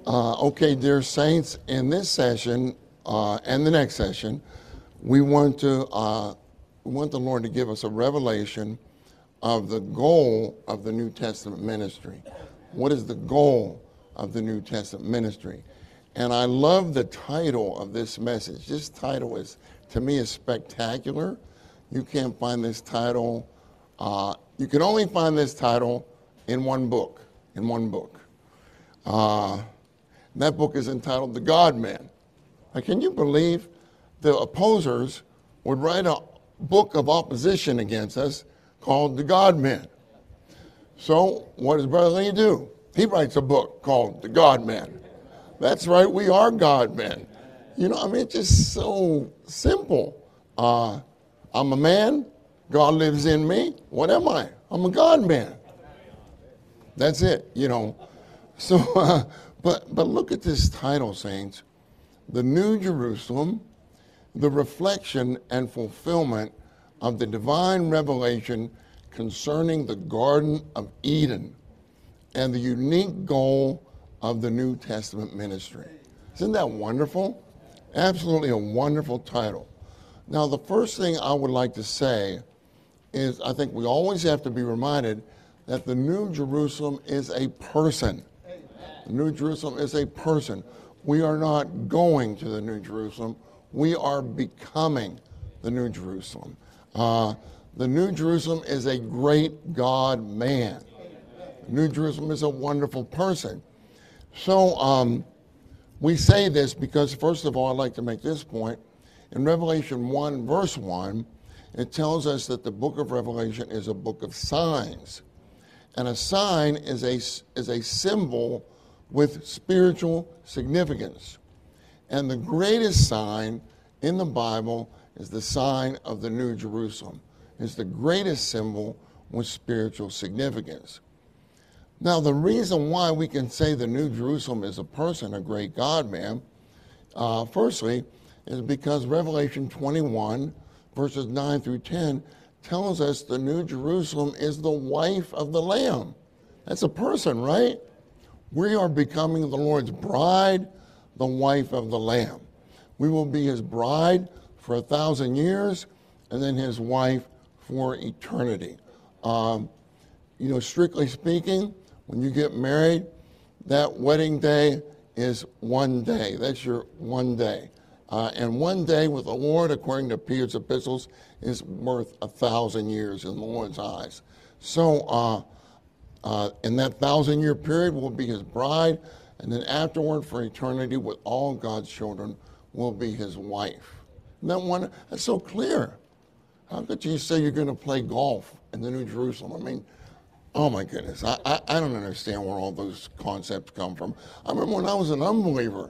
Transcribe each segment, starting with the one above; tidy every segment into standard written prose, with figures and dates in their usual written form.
Okay, dear saints, in this session and the next session, we want the Lord to give us a revelation of the goal of the New Testament ministry. What is the goal of the New Testament ministry? And I love the title of this message. This title is, to me, is spectacular. You can't find this title. You can only find this title in one book. That book is entitled The God-Man. Now, can you believe the opposers would write a book of opposition against us called The God-Man? So what does Brother Lee do? He writes a book called The God-Man. That's right, we are God-men. You know, I mean, it's just so simple. I'm a man. God lives in me. What am I? I'm a God-man. That's it, you know. So, but look at this title, saints. The New Jerusalem, the reflection and fulfillment of the divine revelation concerning the Garden of Eden and the unique goal of the New Testament ministry. Isn't that wonderful? Absolutely a wonderful title. Now, the first thing I would like to say is I think we always have to be reminded that the New Jerusalem is a person. The New Jerusalem is a person. We are not going to the New Jerusalem. We are becoming the New Jerusalem. The New Jerusalem is a great God-man. The New Jerusalem is a wonderful person. So we say this because, first of all, I'd like to make this point. In Revelation 1, verse 1, it tells us that the book of Revelation is a book of signs. And a sign is a symbol with spiritual significance. And the greatest sign in the Bible is the sign of the New Jerusalem. It's the greatest symbol with spiritual significance. Now, the reason why we can say the New Jerusalem is a person, a great God-man, firstly, is because Revelation 21, verses 9 through 10, tells us the New Jerusalem is the wife of the Lamb. That's a person, right? We are becoming the Lord's bride, the wife of the Lamb. We will be his bride for 1,000 years and then his wife for eternity. You know, strictly speaking, when you get married, that wedding day is one day. That's your one day. And one day with the Lord, according to Peter's epistles, is worth 1,000 years in the Lord's eyes. So in that 1,000-year period, we'll be his bride, and then afterward, for eternity, with all God's children, will be his wife. And that's so clear. How could you say you're going to play golf in the New Jerusalem? I mean, oh my goodness, I don't understand where all those concepts come from. I remember when I was an unbeliever,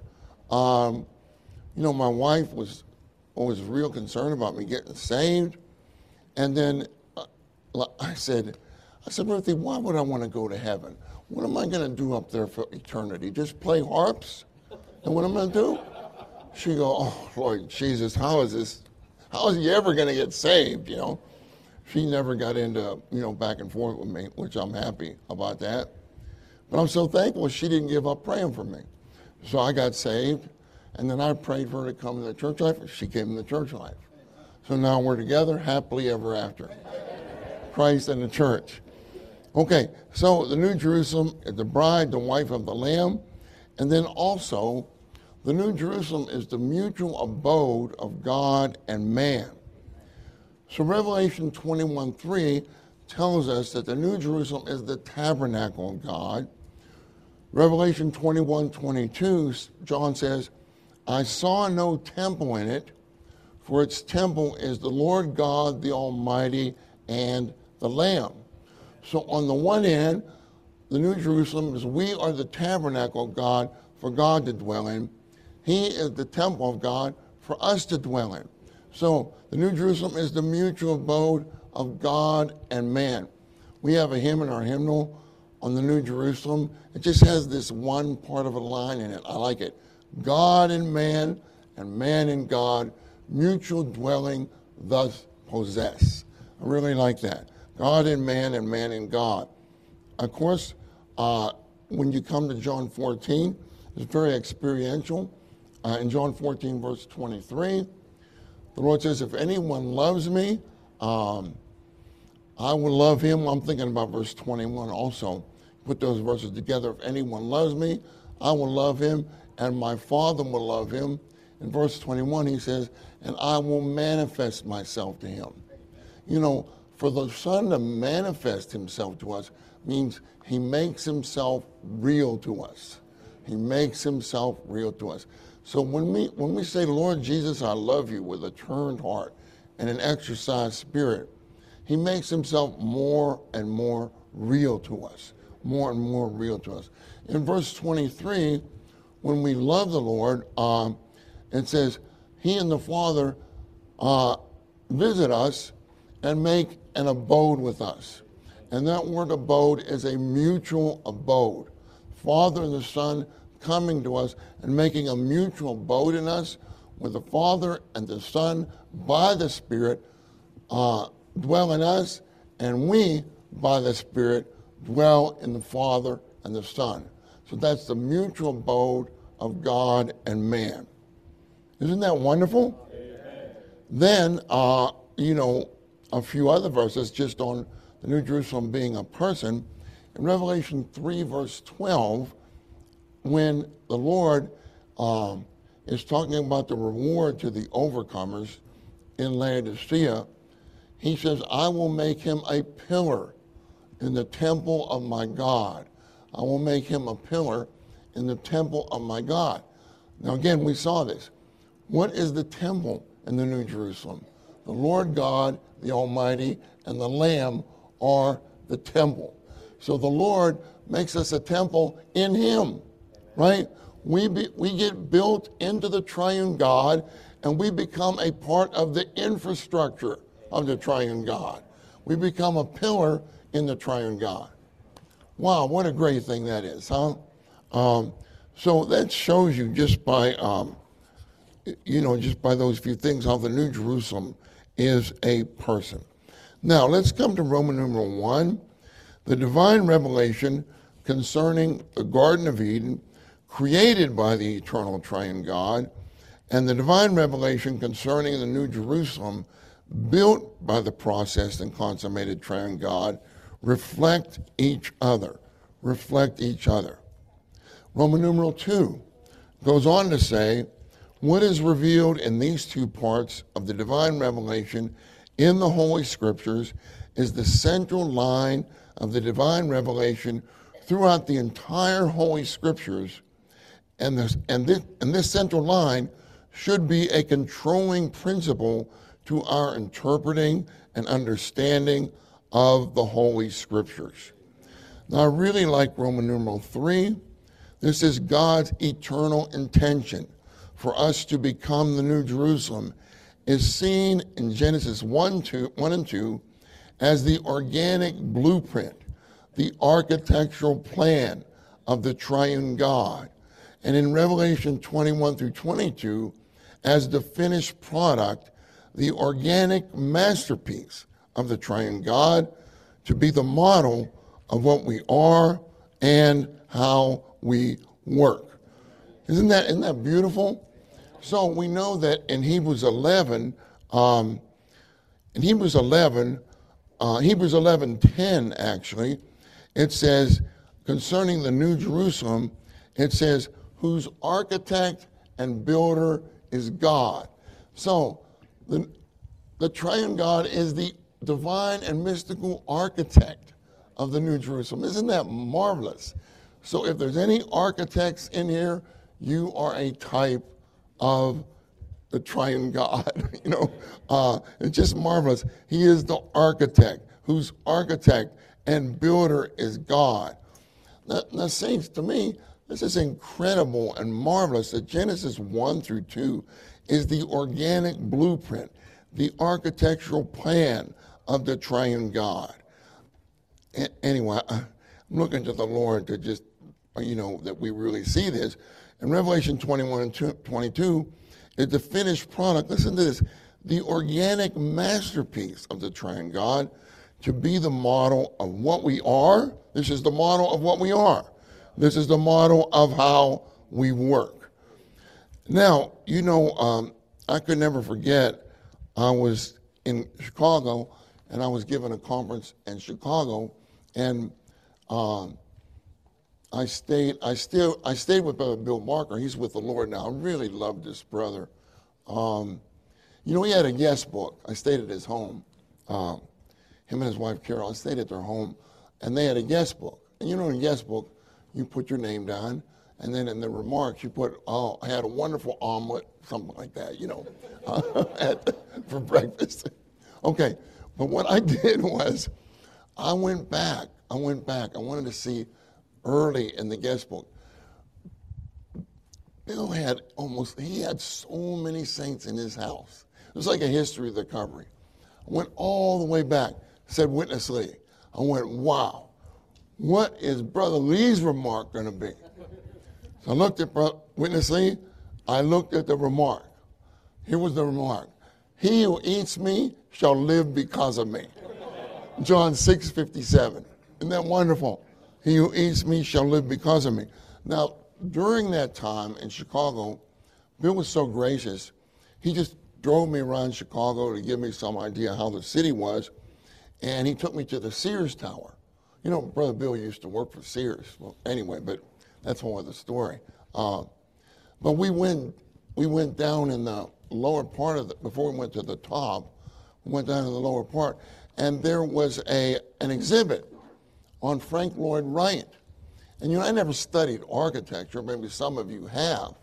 you know, my wife was always real concerned about me getting saved. And then I said, Ruthie, why would I want to go to heaven? What am I going to do up there for eternity? Just play harps? And what am I going to do? She go, oh, Lord Jesus, how is he ever going to get saved, you know? She never got into, you know, back and forth with me, which I'm happy about that. But I'm so thankful she didn't give up praying for me. So I got saved, and then I prayed for her to come to the church life, and she came to the church life. So now we're together, happily ever after. Christ and the church. Okay, so the New Jerusalem is the bride, the wife of the Lamb, and then also the New Jerusalem is the mutual abode of God and man. So Revelation 21:3 tells us that the New Jerusalem is the tabernacle of God. Revelation 21:22, John says, I saw no temple in it, for its temple is the Lord God, the Almighty, and the Lamb. So on the one hand, the New Jerusalem is we are the tabernacle of God for God to dwell in. He is the temple of God for us to dwell in. So the New Jerusalem is the mutual abode of God and man. We have a hymn in our hymnal on the New Jerusalem. It just has this one part of a line in it. I like it. God and man in God, mutual dwelling thus possess. I really like that. God in man and man in God. Of course, when you come to John 14, It's very experiential. In John 14, verse 23, the Lord says, if anyone loves me, I will love him. I'm thinking about verse 21 also. Put those verses together. If anyone loves me, I will love him, and my Father will love him. In verse 21, he says, and I will manifest myself to him. You know, for the Son to manifest himself to us means he makes himself real to us. He makes himself real to us. So when we say, Lord Jesus, I love you, with a turned heart and an exercised spirit, he makes himself more and more real to us, more and more real to us. In verse 23, when we love the Lord, it says, he and the Father visit us and make an abode with us. And that word abode is a mutual abode. Father and the Son coming to us and making a mutual abode in us, with the Father and the Son by the Spirit dwell in us, and we by the Spirit dwell in the Father and the Son. So that's the mutual abode of God and man. Isn't that wonderful? Amen. Then, a few other verses just on the New Jerusalem being a person. In Revelation 3, verse 12, when the Lord is talking about the reward to the overcomers in Laodicea, he says, I will make him a pillar in the temple of my God. I will make him a pillar in the temple of my God. Now again, we saw this. What is the temple in the New Jerusalem? The Lord God, the Almighty, and the Lamb are the temple. So the Lord makes us a temple in him, right? We get built into the triune God, and we become a part of the infrastructure of the triune God. We become a pillar in the triune God. Wow, what a great thing that is, huh? So that shows you just by, just by those few things, how the New Jerusalem is a person. Now, let's come to Roman numeral 1, the divine revelation concerning the Garden of Eden, created by the eternal triune God, and the divine revelation concerning the New Jerusalem, built by the processed and consummated triune God, reflect each other. Reflect each other. Roman numeral 2 goes on to say, what is revealed in these two parts of the divine revelation in the Holy Scriptures is the central line of the divine revelation throughout the entire Holy Scriptures, and this central line should be a controlling principle to our interpreting and understanding of the Holy Scriptures. Now, I really like Roman numeral 3. This is God's eternal intention for us to become the New Jerusalem, is seen in Genesis 1 and 2 as the organic blueprint, the architectural plan of the triune God, and in Revelation 21 through 22 as the finished product, the organic masterpiece of the triune God, to be the model of what we are and how we work. Isn't that beautiful? So we know that in Hebrews 11:10 actually, it says concerning the New Jerusalem, it says, whose architect and builder is God. So the triune God is the divine and mystical architect of the New Jerusalem. Isn't that marvelous? So if there's any architects in here, you are a type of the triune God. It's just marvelous. He is the architect, whose architect and builder is God. Now, saints, to me, this is incredible and marvelous that Genesis 1 through 2 is the organic blueprint, the architectural plan of the triune God. Anyway, I'm looking to the Lord to just, that we really see this. In Revelation 21 and 22, is the finished product. Listen to this. The organic masterpiece of the triune God, to be the model of what we are. This is the model of what we are. This is the model of how we work. Now, I could never forget, I was in Chicago, and I was given a conference in Chicago, and I stayed with Brother Bill Barker. He's with the Lord now. I really loved this brother. He had a guest book. I stayed at his home. Him and his wife Carol. I stayed at their home, and they had a guest book. And in a guest book, you put your name down, and then in the remarks you put, "Oh, I had a wonderful omelet," something like that, for breakfast. Okay, but what I did was, I went back. I wanted to see early in the guest book. Bill had so many saints in his house. It was like a history of the recovery. I went all the way back, said Witness Lee. I went, wow, what is Brother Lee's remark going to be? So I looked at Witness Lee, I looked at the remark. Here was the remark. "He who eats me shall live because of me." John 6:57. Isn't that wonderful? He who eats me shall live because of me. Now, during that time in Chicago, Bill was so gracious. He just drove me around Chicago to give me some idea how the city was, and he took me to the Sears Tower. Brother Bill used to work for Sears. Well, anyway, but that's a whole other story. But we went down in the lower part before we went to the top, we went down to the lower part, and there was an exhibit on Frank Lloyd Wright. And I never studied architecture, maybe some of you have,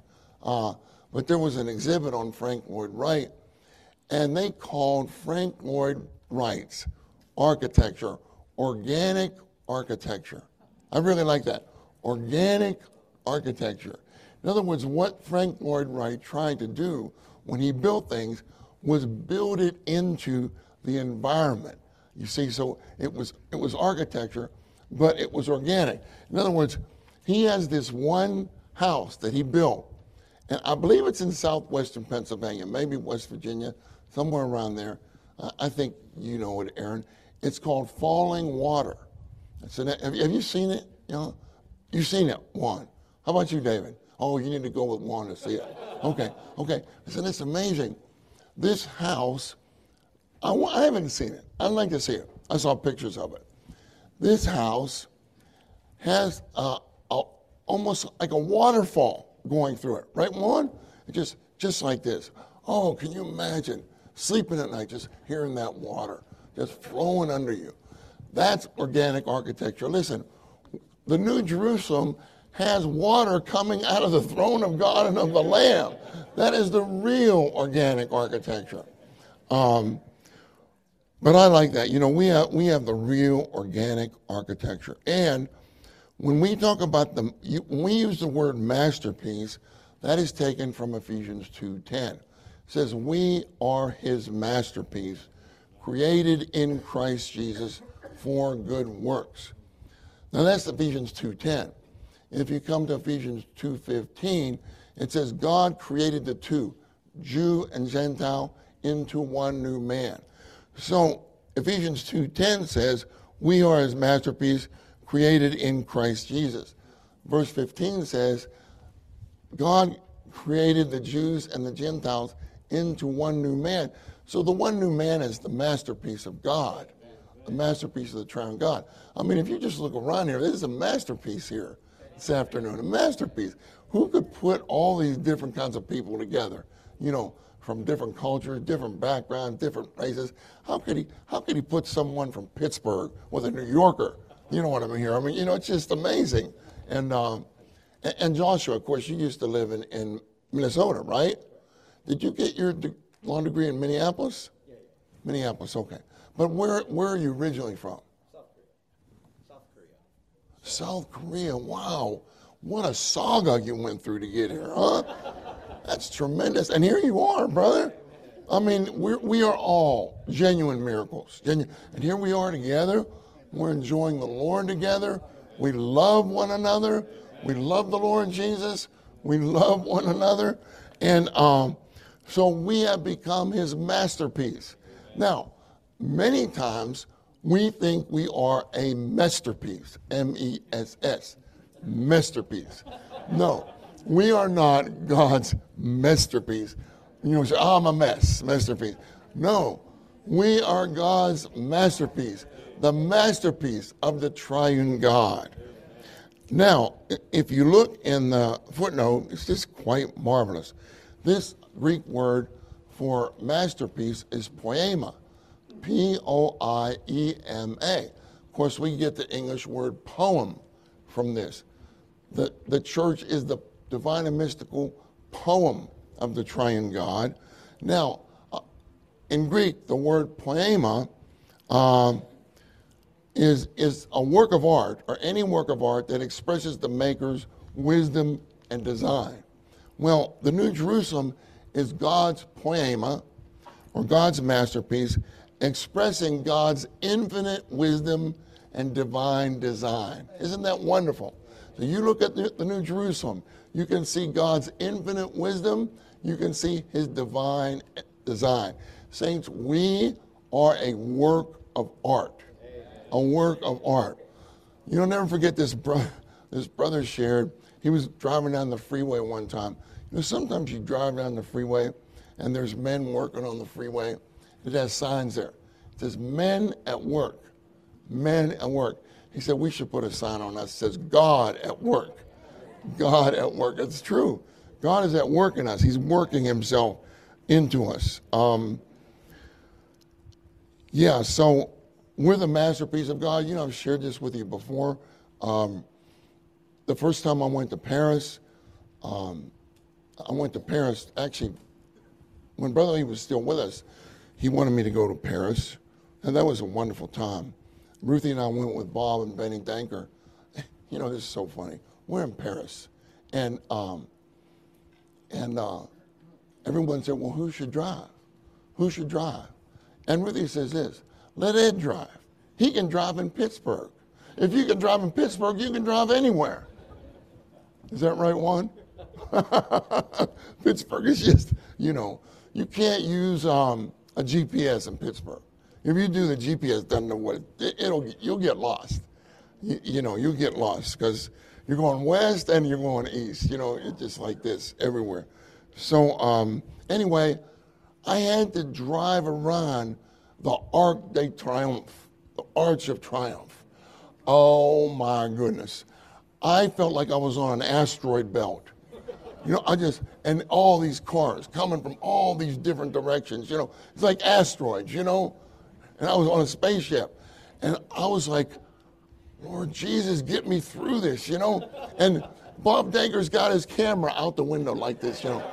but there was an exhibit on Frank Lloyd Wright, and they called Frank Lloyd Wright's architecture organic architecture. I really like that, organic architecture. In other words, what Frank Lloyd Wright tried to do when he built things was build it into the environment. You see, so it was architecture, but it was organic. In other words, he has this one house that he built, and I believe it's in southwestern Pennsylvania, maybe West Virginia, somewhere around there. I think you know it, Aaron. It's called Falling Water. Have you seen it? You've seen it, Juan. How about you, David? Oh, you need to go with Juan to see it. Okay. Listen, it's amazing. This house, I haven't seen it. I'd like to see it. I saw pictures of it. This house has almost like a waterfall going through it, right, Juan? Just like this. Oh, can you imagine sleeping at night, just hearing that water just flowing under you? That's organic architecture. Listen, the New Jerusalem has water coming out of the throne of God and of the Lamb. That is the real organic architecture. But I like that. We have the real organic architecture. And when we talk about when we use the word masterpiece, that is taken from Ephesians 2:10. It says, we are his masterpiece, created in Christ Jesus for good works. Now that's Ephesians 2:10. If you come to Ephesians 2:15, it says, God created the two, Jew and Gentile, into one new man. So Ephesians 2:10 says, we are his masterpiece, created in Christ Jesus. Verse 15 says, God created the Jews and the Gentiles into one new man. So the one new man is the masterpiece of God, the masterpiece of the triune God. I mean, if you just look around here, there's a masterpiece here this afternoon, a masterpiece. Who could put all these different kinds of people together, from different cultures, different backgrounds, different races? How could he put someone from Pittsburgh with a New Yorker? You know what I mean here? I mean, it's just amazing. And Joshua, of course, you used to live in Minnesota, right? Did you get your law degree in Minneapolis? Yeah. Minneapolis, okay. But where are you originally from? South Korea. South Korea, wow. What a saga you went through to get here, huh? That's tremendous. And here you are, brother. I mean, we are all genuine miracles. And here we are together. We're enjoying the Lord together. We love one another. We love the Lord Jesus. We love one another. And so we have become his masterpiece. Now, many times we think we are a masterpiece, M-E-S-S, masterpiece. No, We are not God's masterpiece. You know, say, oh, I'm a masterpiece. No, we are God's masterpiece, the masterpiece of the triune God. Now, if you look in the footnote, it's just quite marvelous. This Greek word for masterpiece is poema, P-O-I-E-M-A. Of course, we get the English word poem from this. The church is the divine and mystical poem of the triune God. Now, in Greek, the word poema is a work of art, or any work of art that expresses the maker's wisdom and design. Well, the New Jerusalem is God's poema, or God's masterpiece, expressing God's infinite wisdom and divine design. Isn't that wonderful? So you look at the New Jerusalem, you can see God's infinite wisdom, you can see his divine design. Saints, we are a work of art. A work of art. You'll never forget this brother shared. He was driving down the freeway one time. You know, sometimes you drive down the freeway and there's men working on the freeway. It has signs there. It says, men at work. Men at work. He said, we should put a sign on us that says, God at work. God at work. It's true. God is at work in us. He's working himself into us. So we're the masterpiece of God. You know, I've shared this with you before. The first time I went to Paris, actually, when Brother Lee was still with us, he wanted me to go to Paris, and that was a wonderful time. Ruthie and I went with Bob and Benny Danker. You know, this is so funny. We're in Paris, and everyone said, well, who should drive? Who should drive? And Ruthie says this, let Ed drive. He can drive in Pittsburgh. If you can drive in Pittsburgh, you can drive anywhere. Is that right, Juan? Pittsburgh is just, you know, you can't use a GPS in Pittsburgh. If you do, the GPS doesn't know what you'll get lost. You'll get lost because you're going west and you're going east. You know, it's just like this everywhere. So anyway, I had to drive around the Arc de Triomphe, the Arch of Triumph. Oh my goodness. I felt like I was on an asteroid belt. You know, and all these cars coming from all these different directions, you know, it's like asteroids, you know, and I was on a spaceship. And I was like, Lord Jesus, get me through this, you know. And Bob Danker's got his camera out the window like this, you know.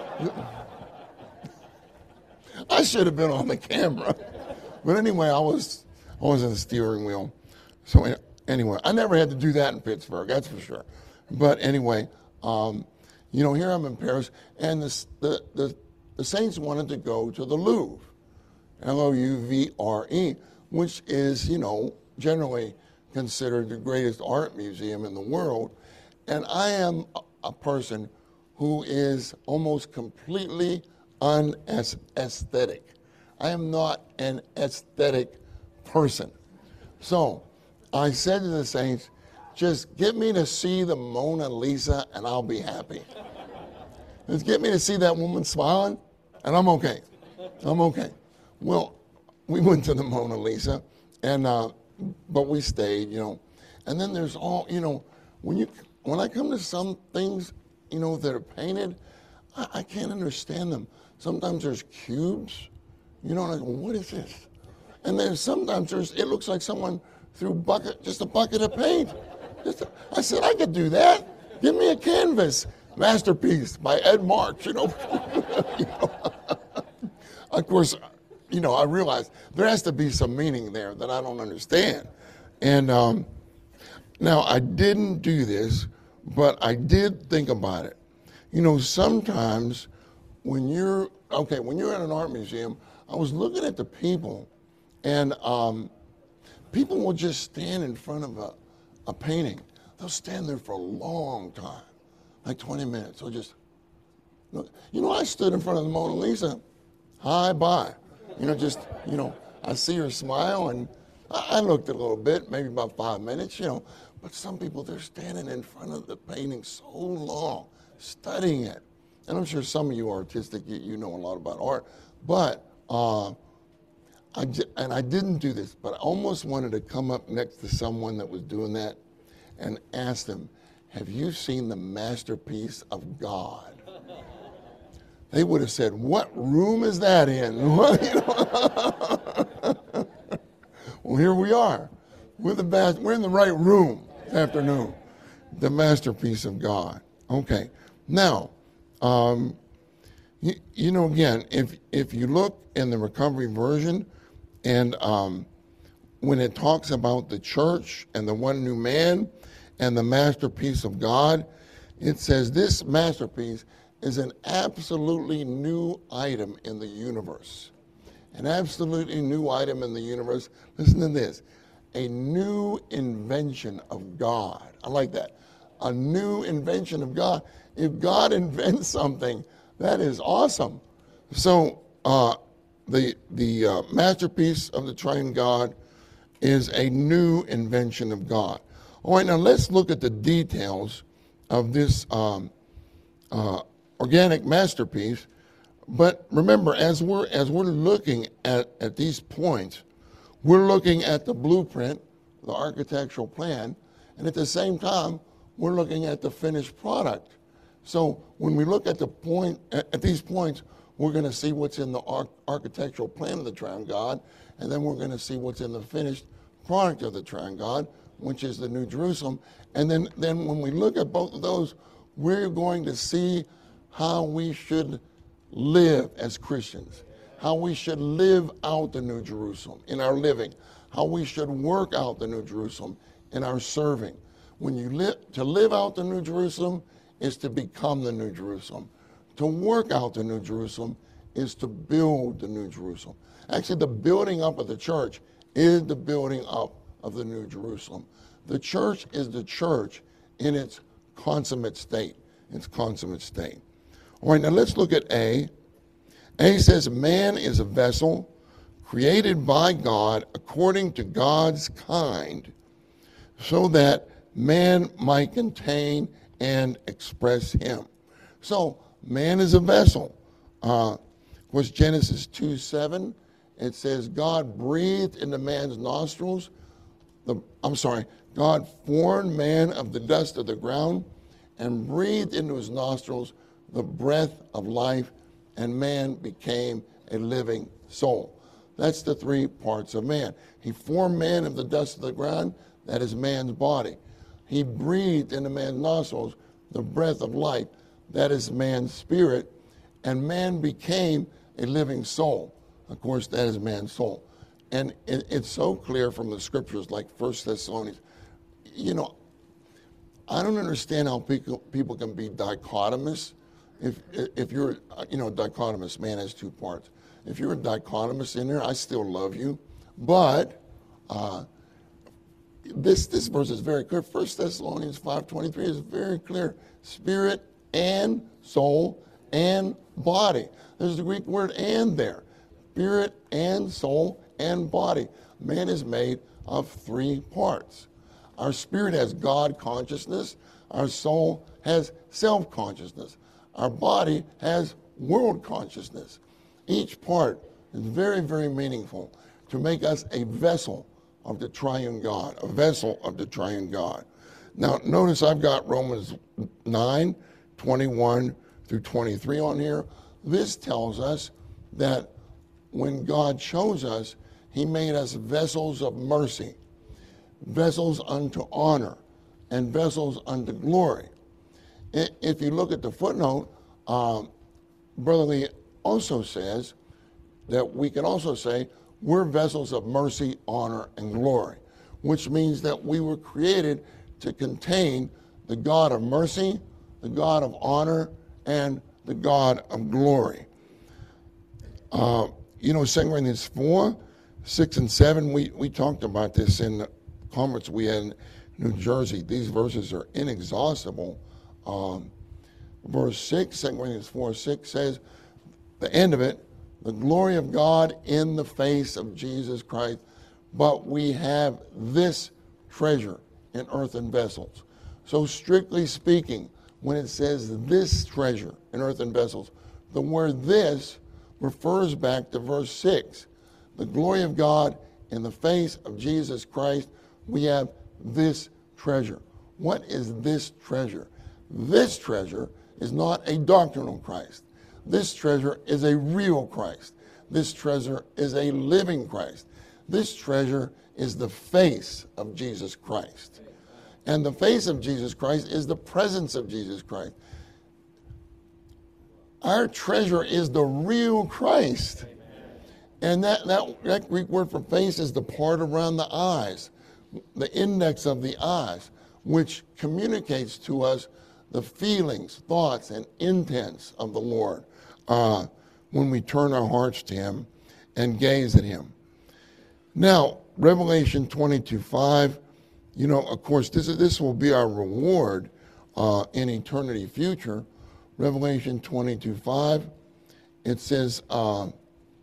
I should have been on the camera. But anyway, I was in the steering wheel. So anyway, I never had to do that in Pittsburgh, that's for sure. But anyway, you know, here I'm in Paris, and the Saints wanted to go to the Louvre, Louvre, which is, you know, generally considered the greatest art museum in the world. And I am a person who is almost completely unaesthetic. I am not an aesthetic person. So I said to the Saints, just get me to see the Mona Lisa and I'll be happy. Just get me to see that woman smiling and I'm okay. I'm okay. Well, we went to the Mona Lisa, and but we stayed, you know. And then there's all, you know, when I come to some things, you know, that are painted, I can't understand them. Sometimes there's cubes, you know, and I go, what is this? And then sometimes it looks like someone threw just a bucket of paint. I said, I could do that. Give me a canvas. Masterpiece by Ed March, you know. You know? Of course, you know, I realized there has to be some meaning there that I don't understand. And now I didn't do this, but I did think about it. You know, sometimes when you're in an art museum, I was looking at the people, and people will just stand in front of a painting. They'll stand there for a long time, like 20 minutes. They'll just look. You know, I stood in front of the Mona Lisa, hi, bye. You know, just, you know, I see her smile, and I looked a little bit, maybe about 5 minutes, you know. But some people, they're standing in front of the painting so long. studying it. And I'm sure some of you are artistic, you know a lot about art. But, I didn't do this, but I almost wanted to come up next to someone that was doing that and ask them, have you seen the masterpiece of God? They would have said, what room is that in? Well, here we are. We're in the right room this afternoon. The masterpiece of God. Okay. Now, again, if you look in the Recovery Version, and when it talks about the church and the one new man and the masterpiece of God, it says this masterpiece is an absolutely new item in the universe. An absolutely new item in the universe. Listen to this. A new invention of God. I like that. A new invention of God. If God invents something, that is awesome. So the masterpiece of the triune God is a new invention of God. All right, now let's look at the details of this organic masterpiece. But remember, as we're looking at these points, we're looking at the blueprint, the architectural plan, and at the same time, we're looking at the finished product. So when we look at these points, we're going to see what's in the architectural plan of the triune God, and then we're going to see what's in the finished product of the triune God, which is the New Jerusalem. And then when we look at both of those, we're going to see how we should live as Christians, how we should live out the New Jerusalem in our living, how we should work out the New Jerusalem in our serving. To live out the New Jerusalem is to become the New Jerusalem. To work out the New Jerusalem is to build the New Jerusalem. Actually, the building up of the church is the building up of the New Jerusalem. The church is the church in its consummate state. Its consummate state. All right, now let's look at A. A says, man is a vessel created by God according to God's kind, so that man might contain and express him. So, man is a vessel. Of course, Genesis 2:7, it says, God breathed into man's nostrils. God formed man of the dust of the ground and breathed into his nostrils the breath of life, and man became a living soul. That's the three parts of man. He formed man of the dust of the ground, that is man's body. He breathed into man's nostrils the breath of life, that is man's spirit, and man became a living soul. Of course, that is man's soul. And it's so clear from the scriptures like 1 Thessalonians. I don't understand how people can be dichotomous. If you're, dichotomous, man has two parts. If you're a dichotomous in there, I still love you. But this verse is very clear. 1 Thessalonians 5:23 is very clear. Spirit and soul and body. There's the Greek word "and" there. Spirit and soul and body. Man is made of three parts. Our spirit has God consciousness. Our soul has self-consciousness. Our body has world consciousness. Each part is very, very meaningful to make us a vessel of the triune God, a vessel of the triune God. Now, notice I've got Romans 9:21 through 23 on here. This tells us that when God chose us, he made us vessels of mercy, vessels unto honor, and vessels unto glory. If you look at the footnote, Brother Lee also says that we can also say we're vessels of mercy, honor, and glory, which means that we were created to contain the God of mercy, the God of honor, and the God of glory. 2 Corinthians 4, 6, and 7, we talked about this in the conference we had in New Jersey. These verses are inexhaustible. Verse 6, 2 Corinthians 4, 6 says, the end of it, the glory of God in the face of Jesus Christ, but we have this treasure in earthen vessels. So strictly speaking, when it says this treasure in earthen vessels, the word this refers back to verse 6. The glory of God in the face of Jesus Christ, we have this treasure. What is this treasure? This treasure is not a doctrinal Christ. This treasure is a real Christ. This treasure is a living Christ. This treasure is the face of Jesus Christ. And the face of Jesus Christ is the presence of Jesus Christ. Our treasure is the real Christ. And that Greek word for face is the part around the eyes, the index of the eyes, which communicates to us the feelings, thoughts, and intents of the Lord when we turn our hearts to him and gaze at him. Now, Revelation 22:5, of course, this will be our reward in eternity future. Revelation 22:5, it says, the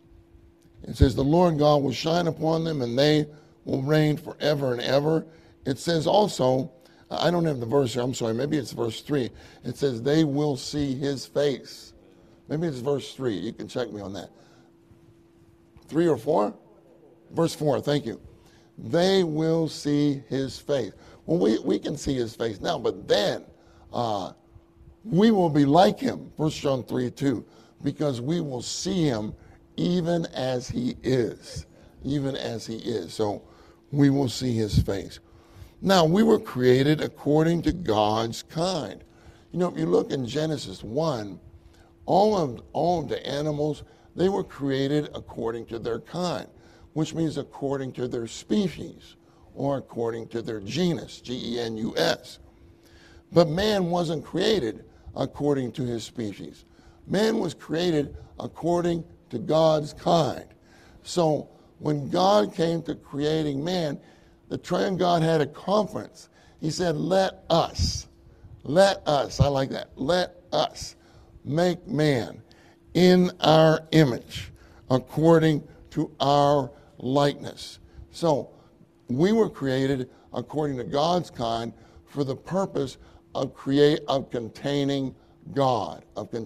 Lord God will shine upon them, and they will reign forever and ever. It says also, I don't have the verse here, I'm sorry, maybe it's verse 3. It says, they will see his face. Maybe it's verse 3. You can check me on that. 3 or 4? Verse 4, thank you. They will see his face. Well, we can see his face now, but then we will be like him, 1 John 3:2, because we will see him even as he is. Even as he is. So we will see his face. Now, we were created according to God's kind. If you look in Genesis 1, all of the animals, they were created according to their kind, which means according to their species or according to their genus, Genus. But man wasn't created according to his species. Man was created according to God's kind. So when God came to creating man, the triune God had a conference. He said, let us, I like that, let us make man in our image, according to our likeness. So we were created according to God's kind for the purpose of containing God,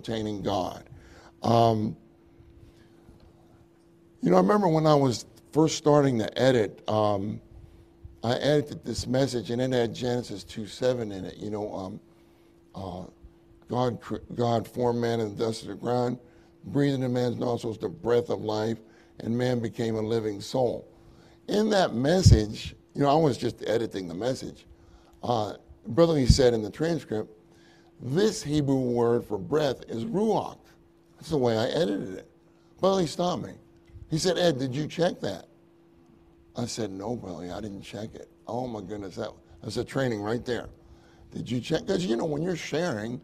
I remember when I was first starting to edit, I edited this message, and it had Genesis 2:7 in it. God formed man in the dust of the ground, breathed into man's nostrils the breath of life, and man became a living soul. In that message, I was just editing the message. Brother, he said in the transcript, this Hebrew word for breath is ruach. That's the way I edited it. Brother, he stopped me. He said, Ed, did you check that? I said, no, brother, I didn't check it. Oh, my goodness, that's a training right there. Did you check? Because, when you're sharing,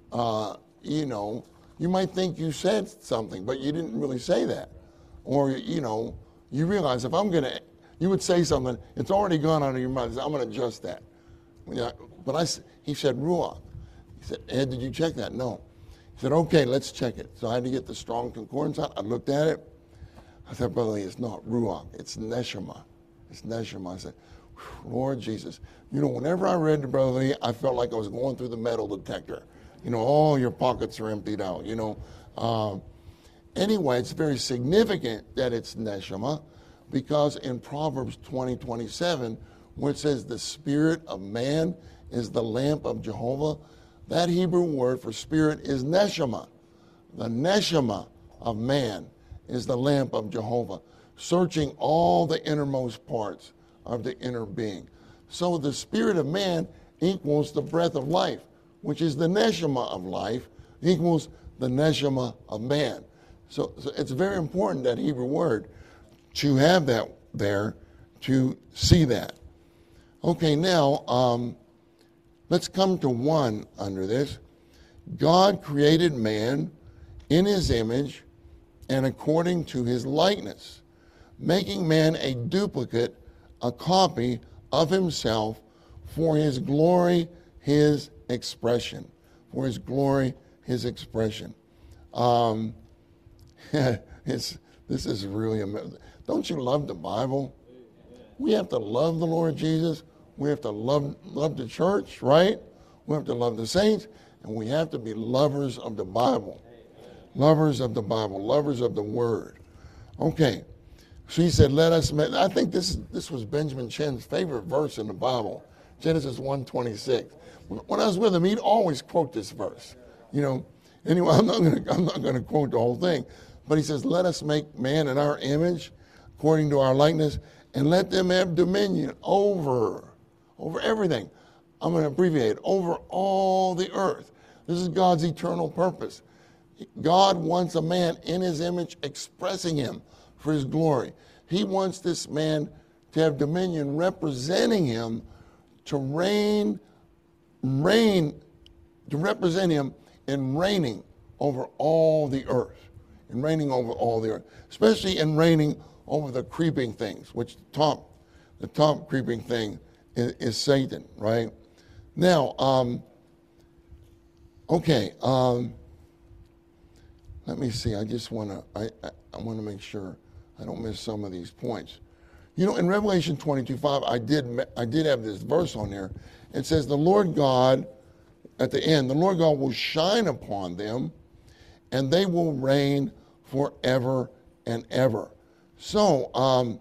you might think you said something, but you didn't really say that. Or, you realize if you would say something, it's already gone out of your mouth. I'm going to adjust that. But he said, ruach. He said, Ed, did you check that? No. He said, okay, let's check it. So I had to get the Strong Concordance out. I looked at it. I said, brother, it's not ruach, it's neshama. It's neshama. I said, Lord Jesus. Whenever I read the Brother Lee, I felt like I was going through the metal detector. All your pockets are emptied out, Anyway, it's very significant that it's neshama, because in Proverbs 20:27, where it says the spirit of man is the lamp of Jehovah, that Hebrew word for spirit is neshama. The neshama of man is the lamp of Jehovah, searching all the innermost parts of the inner being. So the spirit of man equals the breath of life, which is the neshama of life, equals the neshama of man. So it's very important, that Hebrew word, to have that there, to see that. Okay, now let's come to one under this. God created man in his image and according to his likeness, making man a duplicate, a copy of himself, for his glory, his expression. For his glory, his expression. This is really amazing. Don't you love the Bible? We have to love the Lord Jesus. We have to love the church, right? We have to love the saints. And we have to be lovers of the Bible. Lovers of the Bible, lovers of the Word. Okay, so he said, let us make, I think this was Benjamin Chen's favorite verse in the Bible, Genesis 1:26. When I was with him, he'd always quote this verse. You know, anyway, I'm not gonna quote the whole thing, but he says, let us make man in our image, according to our likeness, and let them have dominion over everything. I'm going to abbreviate, over all the earth. This is God's eternal purpose. God wants a man in his image expressing him for his glory. He wants this man to have dominion representing him, to represent him in reigning over all the earth. In reigning over all the earth. Especially in reigning over the creeping things, which the top creeping thing is Satan, right? Now, let me see. I just want to make sure I don't miss some of these points. You know, in Revelation 22:5, I did have this verse on there. It says, the Lord God, at the end, the Lord God will shine upon them, and they will reign forever and ever. So, how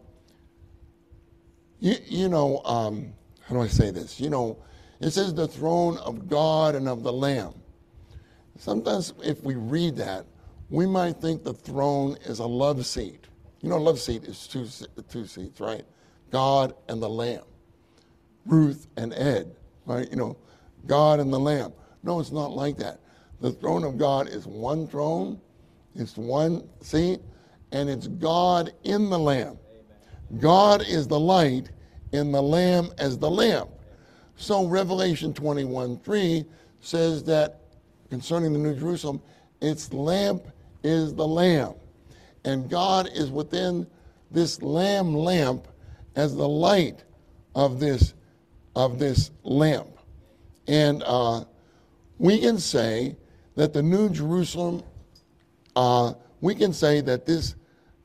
do I say this? You know, it says the throne of God and of the Lamb. Sometimes if we read that, we might think the throne is a love seat. You know, a love seat is two seats, right? God and the Lamb. Ruth and Ed, right? You know, God and the Lamb. No, it's not like that. The throne of God is one throne, it's one seat, and it's God in the Lamb. Amen. God is the light, and the Lamb as the lamp. So Revelation 21:3 says that concerning the New Jerusalem, its lamp is the Lamb. And God is within this lamp as the light of this lamp. And we can say that the New Jerusalem, we can say that this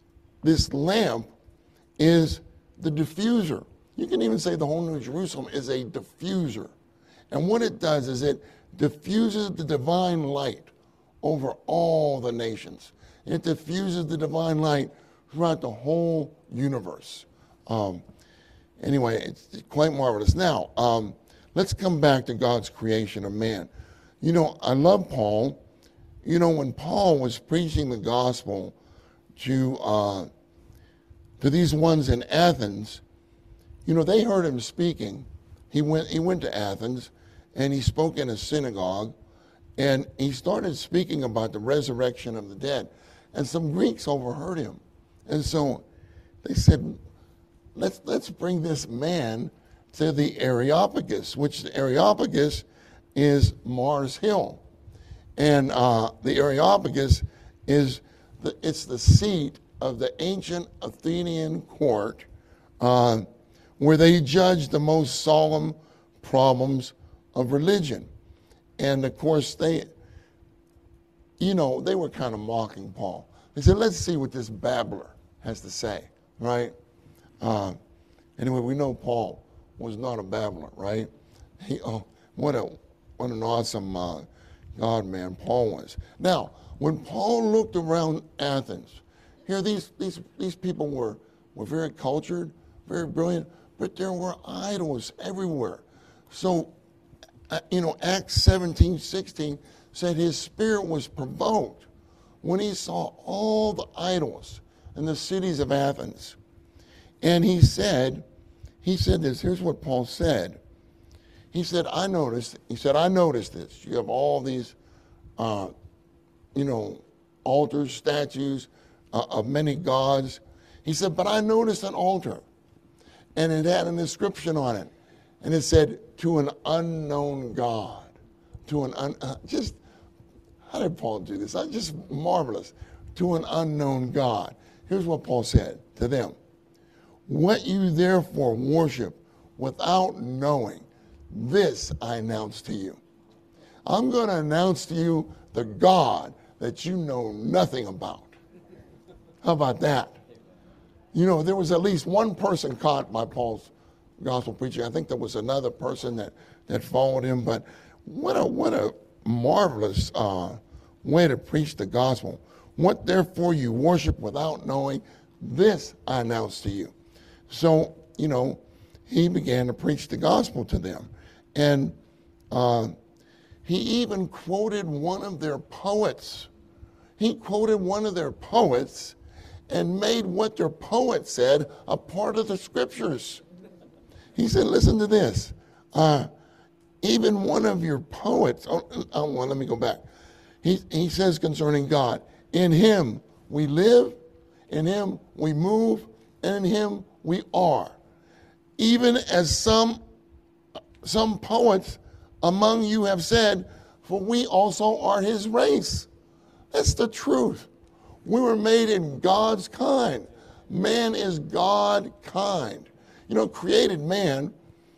lamp is the diffuser. You can even say the whole New Jerusalem is a diffuser. And what it does is it diffuses the divine light over all the nations. It diffuses the divine light throughout the whole universe. Anyway, it's quite marvelous. Now, let's come back to God's creation of man. You know, I love Paul. You know, when Paul was preaching the gospel to these ones in Athens, you know, they heard him speaking. He went to Athens, and he spoke in a synagogue, and he started speaking about the resurrection of the dead. And some Greeks overheard him. And so they said, let's bring this man to the Areopagus, which the Areopagus is Mars Hill. And the Areopagus is it's the seat of the ancient Athenian court where they judged the most solemn problems of religion. And of course, they were kind of mocking Paul. They said, let's see what this babbler has to say, right? Anyway, we know Paul was not a babbler, right? What an awesome God man Paul was. Now, when Paul looked around Athens, here these people were very cultured, very brilliant, but there were idols everywhere. So, Acts 17:16 said his spirit was provoked when he saw all the idols in the cities of Athens. And he said this, here's what Paul said. He said, I noticed this. You have all these, altars, statues of many gods. He said, but I noticed an altar, and it had an inscription on it. And it said, to an unknown God. How did Paul do this? Just marvelous. To an unknown God. Here's what Paul said to them. What you therefore worship without knowing, this I announce to you. I'm going to announce to you the God that you know nothing about. How about that? There was at least one person caught by Paul's gospel preaching. I think there was another person that followed him, but what a marvelous way to preach the gospel. What therefore you worship without knowing, this I announce to you. So, he began to preach the gospel to them. And he even quoted one of their poets. He quoted one of their poets and made what their poet said a part of the scriptures. He said, listen to this. Even one of your poets, let me go back. He says concerning God, in him we live, in him we move, and in him we are. Even as some poets among you have said, for we also are his race. That's the truth. We were made in God's kind. Man is God kind. Created man,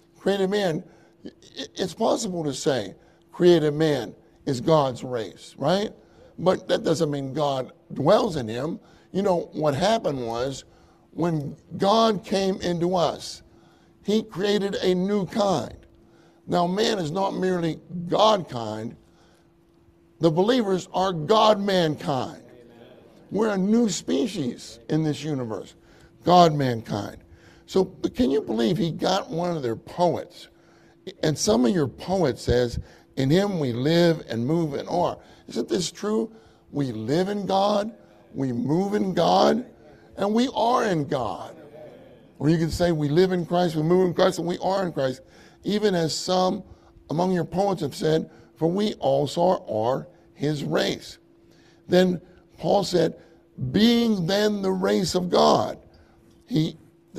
it's possible to say created man is God's race, right? But that doesn't mean God dwells in him. What happened was when God came into us, he created a new kind. Now, man is not merely God kind. The believers are God-mankind. We're a new species in this universe, God-mankind. So can you believe he got one of their poets? And some of your poets says, in him we live and move and are. Isn't this true? We live in God, we move in God, and we are in God. Or you can say we live in Christ, we move in Christ, and we are in Christ. Even as some among your poets have said, for we also are his race. Then Paul said, being then the race of God. He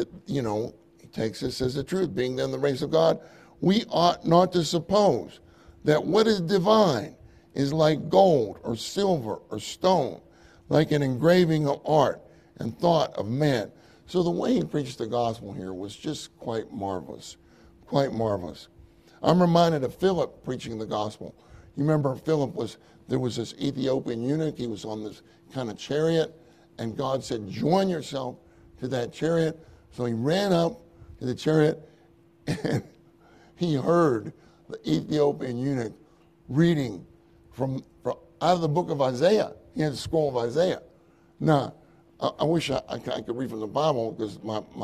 takes this as the truth. Being then the race of God, we ought not to suppose that what is divine is like gold or silver or stone, like an engraving of art and thought of man. So the way he preached the gospel here was just quite marvelous, quite marvelous. I'm reminded of Philip preaching the gospel. You remember there was this Ethiopian eunuch. He was on this kind of chariot, and God said, join yourself to that chariot. So he ran up to the chariot, and he heard the Ethiopian eunuch reading from out of the book of Isaiah. He had a scroll of Isaiah. Now, I wish I could read from the Bible because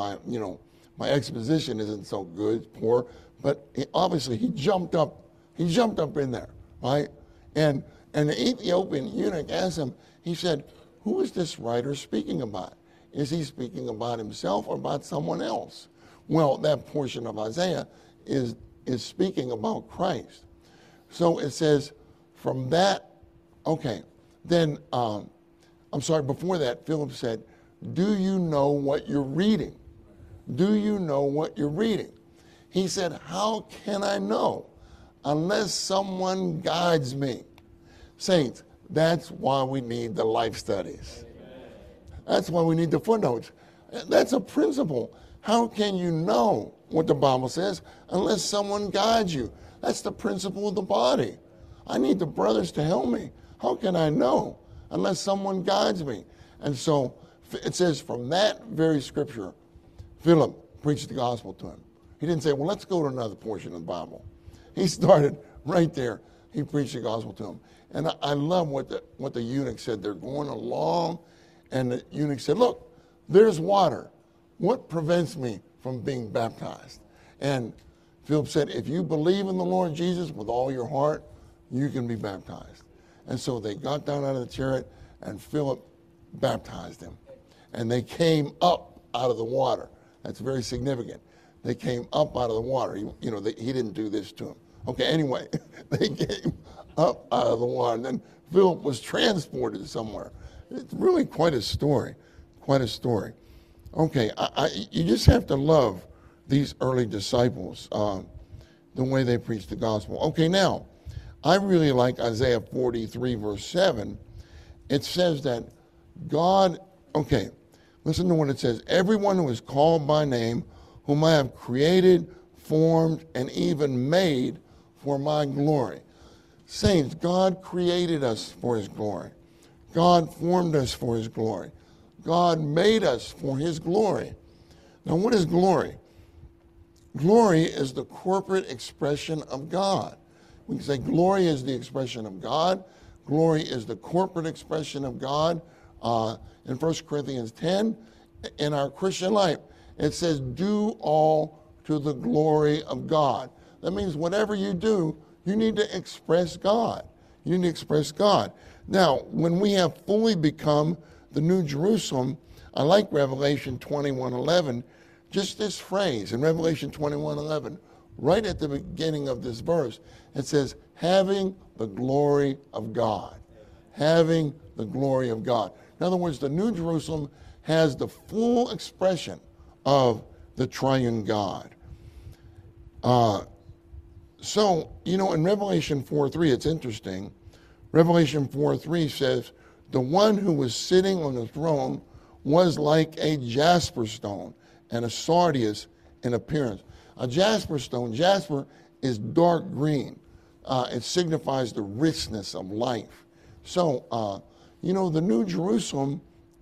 my exposition isn't so good, it's poor. But obviously he jumped up in there, right? And the Ethiopian eunuch asked him, he said, who is this writer speaking about? Is he speaking about himself or about someone else? Well, that portion of Isaiah is speaking about Christ. So it says, from that, okay, then, before that, Philip said, do you know what you're reading? Do you know what you're reading? He said, how can I know unless someone guides me? Saints, that's why we need the life studies. That's why we need the footnotes. That's a principle. How can you know what the Bible says unless someone guides you? That's the principle of the body. I need the brothers to help me. How can I know unless someone guides me? And so it says from that very scripture, Philip preached the gospel to him. He didn't say, well, let's go to another portion of the Bible. He started right there. He preached the gospel to him. And I love what the eunuch said. They're going along, and the eunuch said, look, there's water. What prevents me from being baptized? And Philip said, if you believe in the Lord Jesus with all your heart, you can be baptized. And so they got down out of the chariot, and Philip baptized him. And they came up out of the water. That's very significant. They came up out of the water. He didn't do this to him. Okay, anyway, they came up out of the water. And then Philip was transported somewhere. It's really quite a story, quite a story. Okay, you just have to love these early disciples, the way they preach the gospel. Okay, now, I really like Isaiah 43, verse 7. It says that God, okay, listen to what it says. Everyone who is called by name, whom I have created, formed, and even made for my glory. Saints, God created us for his glory. God formed us for his glory. God made us for his glory. Now, what is glory? Glory is the corporate expression of God. We can say glory is the expression of God. Glory is the corporate expression of God. In 1 Corinthians 10, in our Christian life, it says, do all to the glory of God. That means whatever you do, you need to express God. You need to express God. Now, when we have fully become the New Jerusalem, I like Revelation 21:11, just this phrase in Revelation 21:11, right at the beginning of this verse, it says, having the glory of God. Having the glory of God. In other words, the New Jerusalem has the full expression of the triune God. So, in Revelation 4:3, it's interesting. Revelation 4:3 says, the one who was sitting on the throne was like a jasper stone and a sardius in appearance. A jasper stone, jasper is dark green. It signifies the richness of life. So, the New Jerusalem,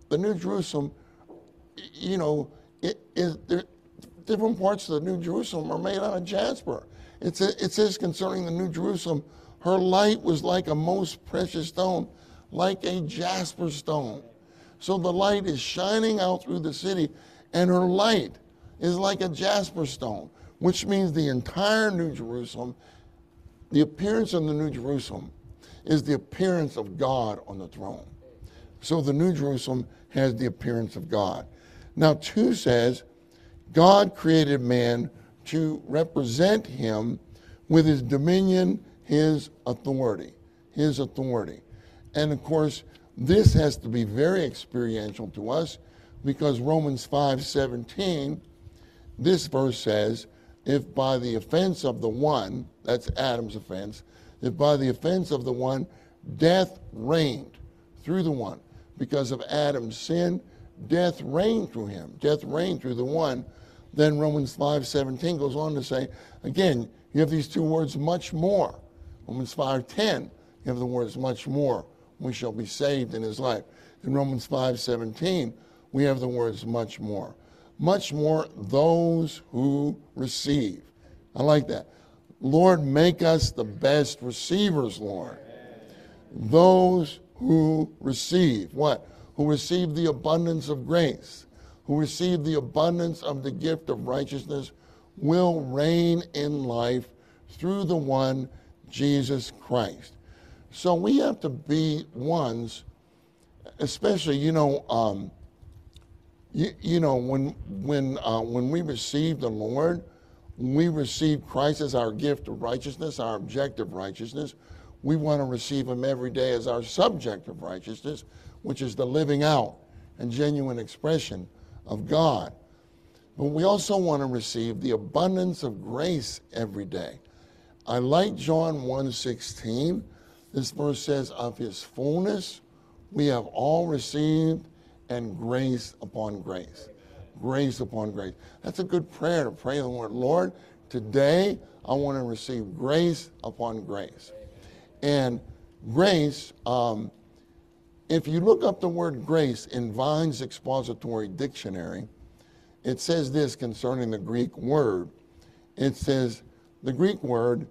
different parts of the New Jerusalem are made out of jasper. It says concerning the New Jerusalem, her light was like a most precious stone, like a jasper stone. So the light is shining out through the city, and her light is like a jasper stone, which means the entire New Jerusalem, the appearance of the New Jerusalem is the appearance of God on the throne. So the New Jerusalem has the appearance of God. Now 2 says, God created man to represent him with his dominion, his authority. And of course, this has to be very experiential to us because Romans 5:17, this verse says, if by the offense of the one, that's Adam's offense, if by the offense of the one, death reigned through the one. Because of Adam's sin, death reigned through him. Death reigned through the one. Then Romans 5:17 goes on to say, again, you have these two words, much more. Romans 5:10, you have the words much more. We shall be saved in his life. In Romans 5:17, we have the words much more. Much more those who receive. I like that. Lord, make us the best receivers, Lord. Those who receive. What? Who receive the abundance of grace. Who receive the abundance of the gift of righteousness will reign in life through the one, Jesus Christ. So we have to be ones, especially, when we receive the Lord, we receive Christ as our gift of righteousness, our objective righteousness. We want to receive him every day as our subjective righteousness, which is the living out and genuine expression of God. But we also want to receive the abundance of grace every day. I like John 1:16. This verse says, of his fullness we have all received, and grace upon grace. Grace upon grace. That's a good prayer to pray to the Lord. Lord, today I want to receive grace upon grace. And grace, if you look up the word grace in Vine's Expository Dictionary, it says this concerning the Greek word. It says the Greek word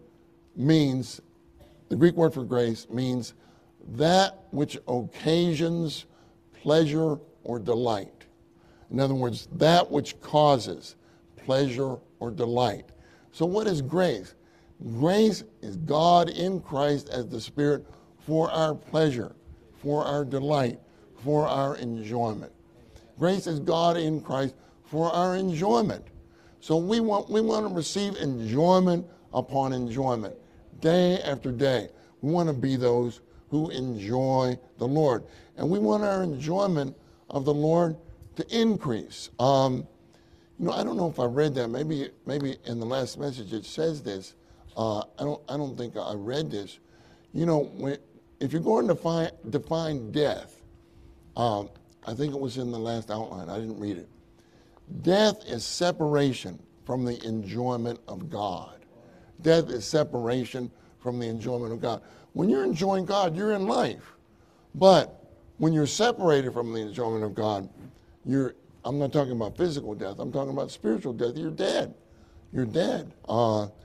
for grace means that which occasions pleasure or delight. In other words, that which causes pleasure or delight. So what is grace? Grace is God in Christ as the Spirit for our pleasure, for our delight, for our enjoyment. Grace is God in Christ for our enjoyment. So we want to receive enjoyment upon enjoyment, day after day. We want to be those who enjoy the Lord. And we want our enjoyment of the Lord to increase. I don't know if I read that. Maybe in the last message it says this. I don't think I read this. If you're going to define death, I think it was in the last outline. I didn't read it. Death is separation from the enjoyment of God. Death is separation from the enjoyment of God. When you're enjoying God, you're in life. But when you're separated from the enjoyment of God, I'm not talking about physical death, I'm talking about spiritual death. You're dead. You're dead.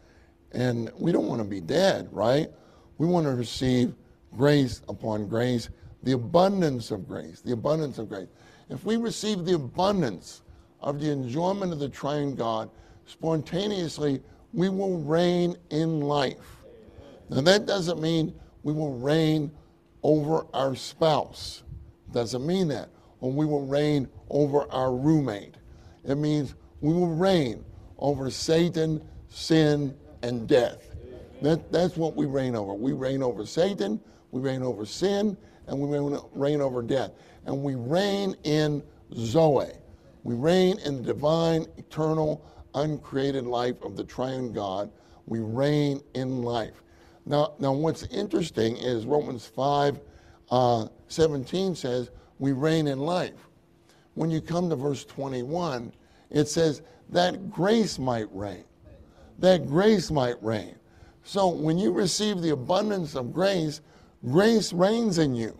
And we don't want to be dead, right? We want to receive grace upon grace, the abundance of grace, the abundance of grace. If we receive the abundance of the enjoyment of the triune God, spontaneously, we will reign in life. Now, that doesn't mean we will reign over our spouse. Doesn't mean that. Or we will reign over our roommate. It means we will reign over Satan, sin, and death. That's what we reign over. We reign over Satan, we reign over sin, and we reign over death. And we reign in Zoe. We reign in the divine, eternal, uncreated life of the triune God. We reign in life. Now what's interesting is Romans 5:17 says, we reign in life. When you come to verse 21, it says that grace might reign. That grace might reign. So when you receive the abundance of grace, grace reigns in you.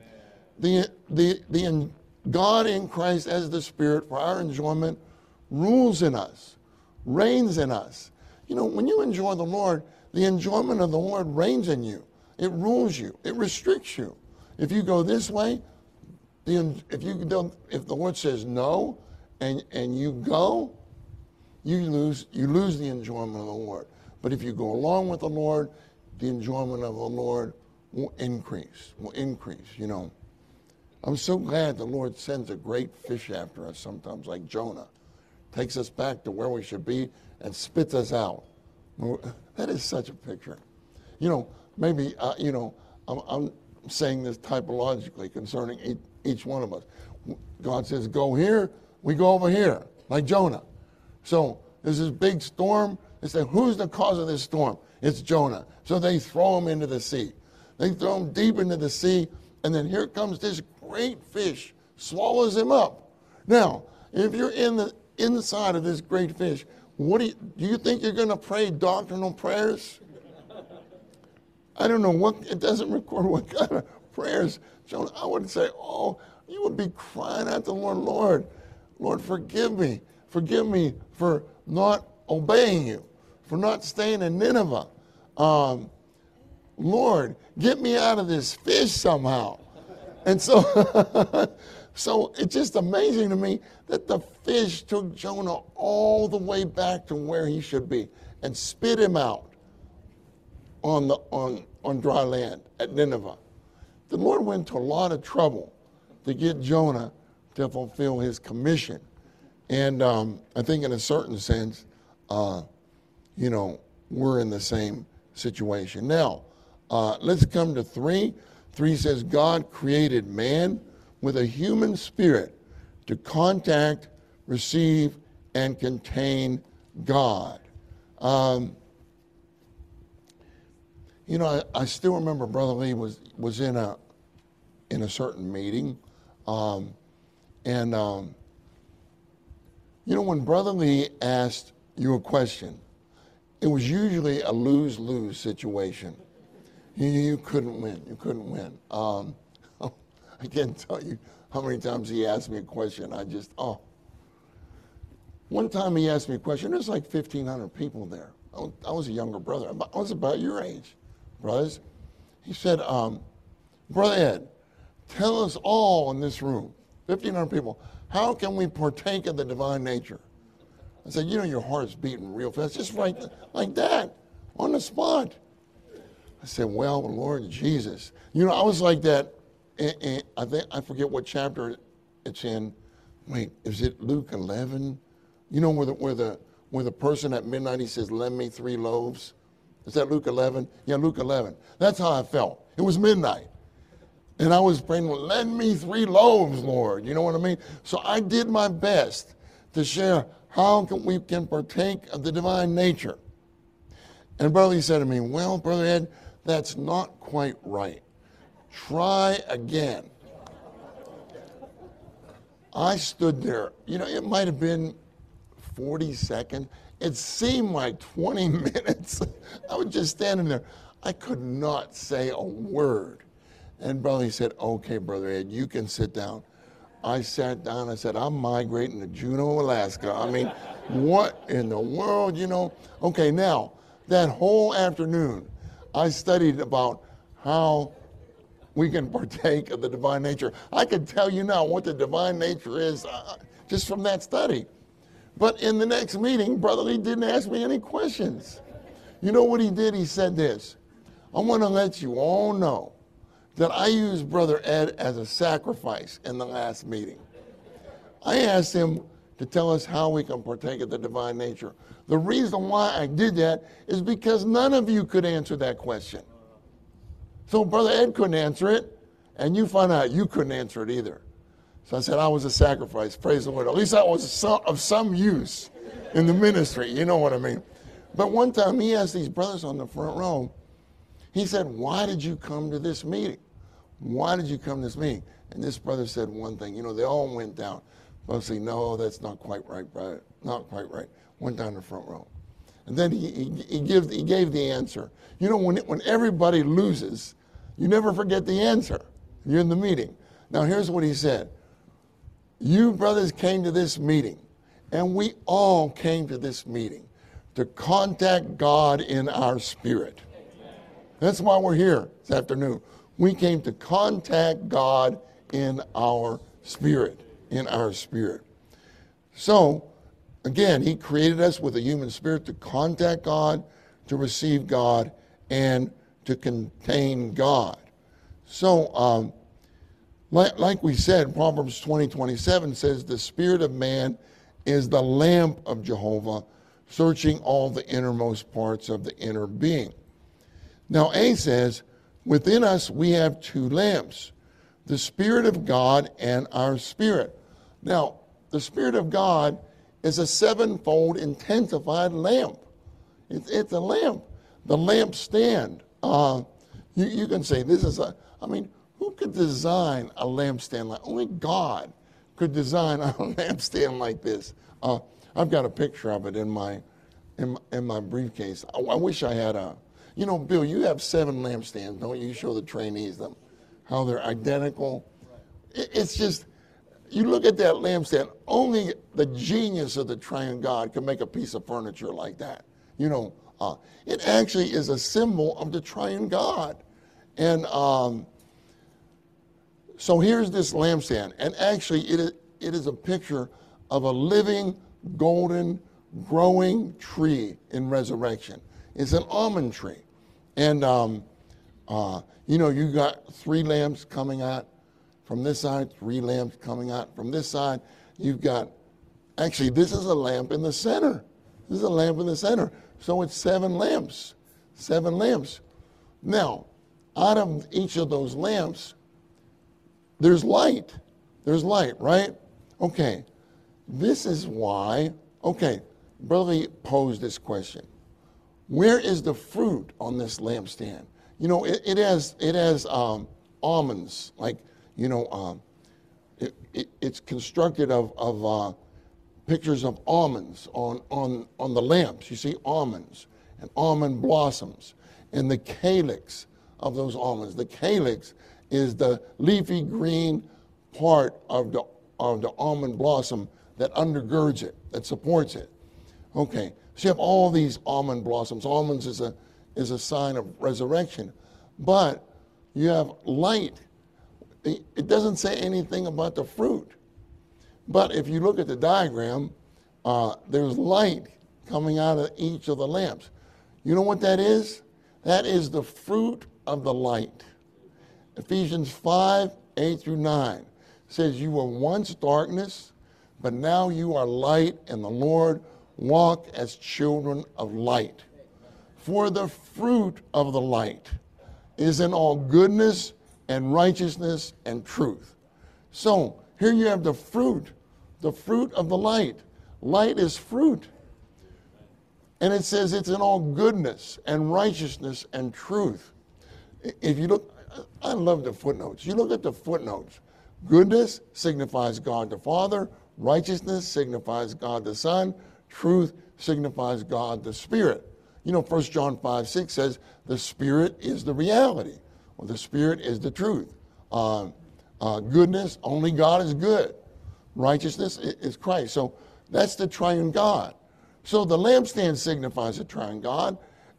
The God in Christ as the Spirit for our enjoyment rules in us, reigns in us. You know, when you enjoy the Lord, the enjoyment of the Lord reigns in you. It rules you. It restricts you. If you go this way, if the Lord says no, and you go, you lose the enjoyment of the Lord. But if you go along with the Lord, the enjoyment of the Lord will increase, you know. I'm so glad the Lord sends a great fish after us sometimes, like Jonah. Takes us back to where we should be and spits us out. That is such a picture. You know, maybe, I'm saying this typologically concerning each one of us. God says, go here, we go over here, like Jonah. So there's this big storm. They say, who's the cause of this storm? It's Jonah. So they throw him into the sea. They throw him deep into the sea, and then here comes this great fish, swallows him up. Now, if you're in the inside of this great fish, do you think you're going to pray doctrinal prayers? I don't know it doesn't record what kind of prayers. Jonah, I would say, you would be crying out to the Lord, Lord, forgive me. Forgive me for not obeying you, for not staying in Nineveh. Lord, get me out of this fish somehow. And so, so it's just amazing to me that the fish took Jonah all the way back to where he should be and spit him out on dry land at Nineveh. The Lord went to a lot of trouble to get Jonah to fulfill his commission. And I think in a certain sense, we're in the same situation. Now, let's come to 3. 3 says, God created man with a human spirit to contact, receive, and contain God. I still remember Brother Lee was in a certain meeting, when Brother Lee asked you a question, it was usually a lose-lose situation. You couldn't win. You couldn't win. I can't tell you how many times he asked me a question. One time he asked me a question. There's like 1,500 people there. I was a younger brother. I was about your age, brothers. He said, Brother Ed, tell us all in this room, 1,500 people, how can we partake of the divine nature? I said, your heart's beating real fast, just right like that, on the spot. I said, well, Lord Jesus. I was like that. I forget what chapter it's in. Wait, is it Luke 11? Where the person at midnight, he says, lend me 3 loaves. Is that Luke 11? Yeah, Luke 11. That's how I felt. It was midnight. And I was praying, lend me 3 loaves, Lord. You know what I mean? So I did my best to share how we can partake of the divine nature. And Brother Lee said to me, well, Brother Ed, that's not quite right. Try again. I stood there. It might have been 40 seconds. It seemed like 20 minutes. I was just standing there. I could not say a word. And Brother Lee said, okay, Brother Ed, you can sit down. I sat down. I said, I'm migrating to Juneau, Alaska. I mean, what in the world, Okay, now, that whole afternoon, I studied about how we can partake of the divine nature. I could tell you now what the divine nature is just from that study. But in the next meeting, Brother Lee didn't ask me any questions. You know what he did? He said this: I want to let you all know that I used Brother Ed as a sacrifice in the last meeting. I asked him to tell us how we can partake of the divine nature. The reason why I did that is because none of you could answer that question. So Brother Ed couldn't answer it, and you found out you couldn't answer it either. So I said I was a sacrifice. Praise the Lord. At least I was of some use in the ministry. You know what I mean? But one time he asked these brothers on the front row, he said, why did you come to this meeting? Why did you come to this meeting? And this brother said one thing. You know, they all went down. Brother said, no, that's not quite right, brother. Not quite right. Went down the front row. And then he gave the answer. You know, when everybody loses, you never forget the answer. You're in the meeting. Now, here's what he said. You brothers came to this meeting, and we all came to this meeting to contact God in our spirit. That's why we're here this afternoon. We came to contact God in our spirit, So, again, he created us with a human spirit to contact God, to receive God, and to contain God. So, like we said, Proverbs 20:27 says, the spirit of man is the lamp of Jehovah, searching all the innermost parts of the inner being. Now, A says, within us we have two lamps, the Spirit of God and our spirit. Now, the Spirit of God is a sevenfold intensified lamp. It's a lamp. The lampstand. You can say this is who could design a lampstand like? Only God could design a lampstand like this. I've got a picture of it in my briefcase. I wish I had a. You know, Bill, you have 7 lampstands, don't you? You show the trainees them, how they're identical. It's just, you look at that lampstand, only the genius of the triune God can make a piece of furniture like that. You know, it actually is a symbol of the triune God. And so here's this lampstand, and actually it is a picture of a living, golden, growing tree in resurrection. It's an almond tree. And, you got 3 lamps coming out from this side, 3 lamps coming out from this side. You've got, actually, this is a lamp in the center. This is a lamp in the center. So it's 7 lamps. 7 lamps. Now, out of each of those lamps, there's light. There's light, right? Okay. This is why, Brother Lee posed this question. Where is the fruit on this lampstand? You know, it has almonds, like, it's constructed of pictures of almonds on the lamps. You see almonds and almond blossoms and the calyx of those almonds. The calyx is the leafy green part of the almond blossom that undergirds it, that supports it. Okay, so you have all these almond blossoms. Almonds is a sign of resurrection. But you have light. It doesn't say anything about the fruit. But if you look at the diagram, there's light coming out of each of the lamps. You know what that is? That is the fruit of the light. Ephesians 5:8-9 says, you were once darkness, but now you are light in the Lord. Walk as children of light. For the fruit of the light is in all goodness and righteousness and truth. So here you have the fruit of the light. Light is fruit. And it says it's in all goodness and righteousness and truth. If you look, I love the footnotes. You look at the footnotes. Goodness signifies God the Father. Righteousness signifies God the Son. Truth signifies God the Spirit. You know, 1 John 5:6 says the Spirit is the reality, or the Spirit is the truth. Goodness, only God is good. Righteousness is Christ. So that's the triune God. So the lampstand signifies the triune God,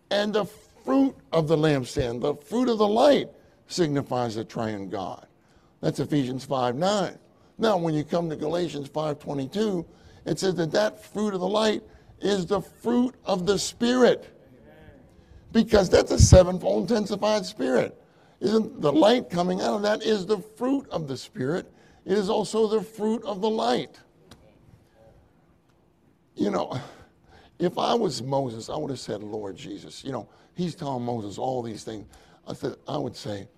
And the fruit of the lampstand, the fruit of the light, signifies the triune God. That's Ephesians 5:9. Now, when you come to Galatians 5:22, it says that fruit of the light is the fruit of the Spirit. Because that's a sevenfold intensified Spirit. Isn't the light coming out of that is the fruit of the Spirit? It is also the fruit of the light. You know, if I was Moses, I would have said, Lord Jesus, you know, he's telling Moses all these things. I would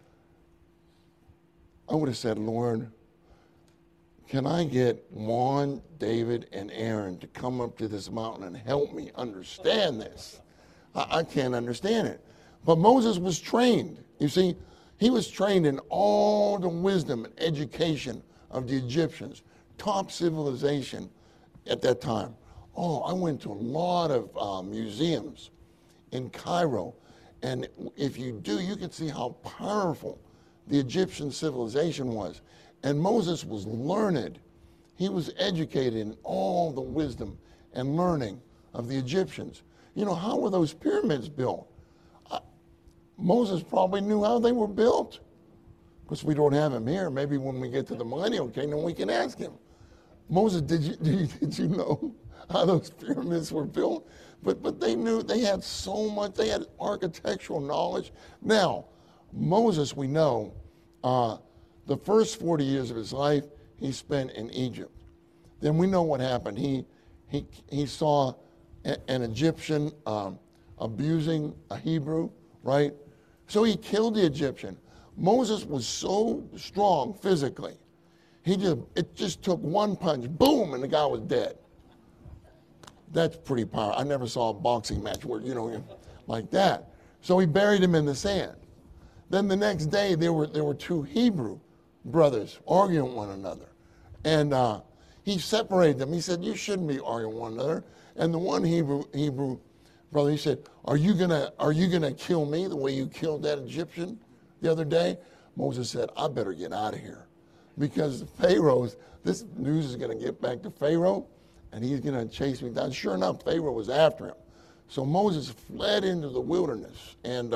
have said, Lord, can I get Juan, David, and Aaron to come up to this mountain and help me understand this? I can't understand it. But Moses was trained. You see, he was trained in all the wisdom and education of the Egyptians, top civilization at that time. Oh, I went to a lot of museums in Cairo, and if you do, you can see how powerful the Egyptian civilization was. And Moses was learned. He was educated in all the wisdom and learning of the Egyptians. You know, how were those pyramids built? Moses probably knew how they were built. Of course, we don't have him here. Maybe when we get to the millennial kingdom, we can ask him. Moses, did you know how those pyramids were built? But they knew, they had so much, they had architectural knowledge. Now, Moses, we know, the first 40 years of his life, he spent in Egypt. Then we know what happened. He saw an Egyptian abusing a Hebrew, right? So he killed the Egyptian. Moses was so strong physically, it just took one punch, boom, and the guy was dead. That's pretty powerful. I never saw a boxing match where, you know, like that. So he buried him in the sand. Then the next day, there were two Hebrew brothers arguing with one another. And he separated them. He said, you shouldn't be arguing with one another. And the one Hebrew brother, he said, are you gonna kill me the way you killed that Egyptian the other day? Moses said, I better get out of here. Because this news is gonna get back to Pharaoh, and he's gonna chase me down. Sure enough, Pharaoh was after him. So Moses fled into the wilderness, and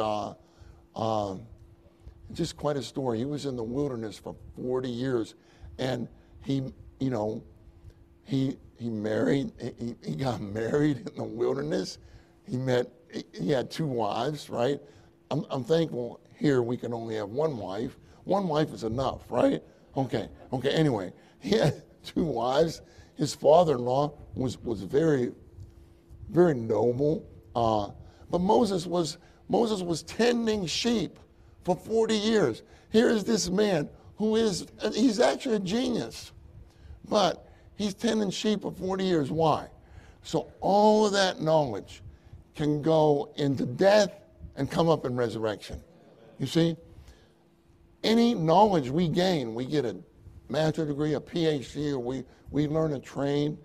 just quite a story. He was in the wilderness for 40 years, and he married. He got married in the wilderness. He had two wives, right? I'm thankful here we can only have one wife. One wife is enough, right? Okay. Anyway, he had two wives. His father-in-law was very, very noble. But Moses was tending sheep for 40 years. Here is this man he's actually a genius, but he's tending sheep for 40 years. Why? So all of that knowledge can go into death and come up in resurrection. You see? Any knowledge we gain, we get a master's degree, a PhD, or we learn a trade,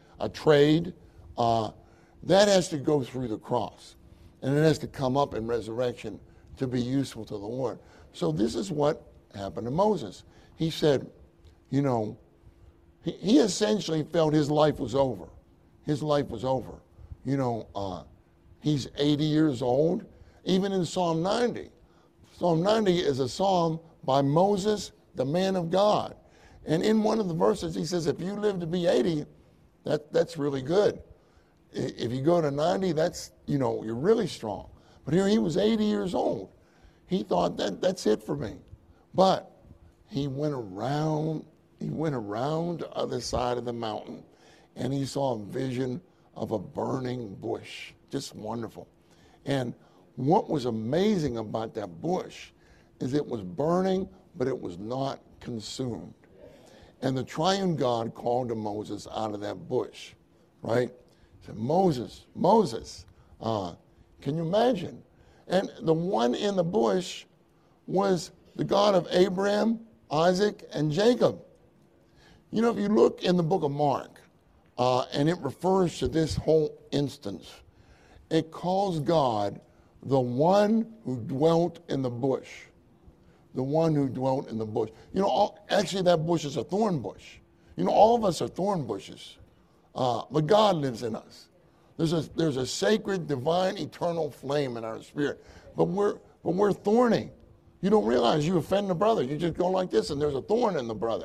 that has to go through the cross. And it has to come up in resurrection to be useful to the Lord. So this is what happened to Moses. He said, you know, he essentially felt his life was over. His life was over. You know, he's 80 years old. Even in Psalm 90. Psalm 90 is a psalm by Moses, the man of God. And in one of the verses, he says, if you live to be 80, that's really good. If you go to 90, you're really strong. But here he was 80 years old. He thought that's it for me. But he went around the other side of the mountain, and he saw a vision of a burning bush. Just wonderful. And what was amazing about that bush is it was burning, but it was not consumed. And the triune God called to Moses out of that bush, right? He said, Moses, can you imagine? And the one in the bush was the God of Abraham, Isaac, and Jacob. You know, if you look in the book of Mark, and it refers to this whole instance, it calls God the one who dwelt in the bush. The one who dwelt in the bush. You know, actually that bush is a thorn bush. You know, all of us are thorn bushes. But God lives in us. There's a sacred, divine, eternal flame in our spirit. But we're thorny. You don't realize you offend the brother. You just go like this, and there's a thorn in the brother.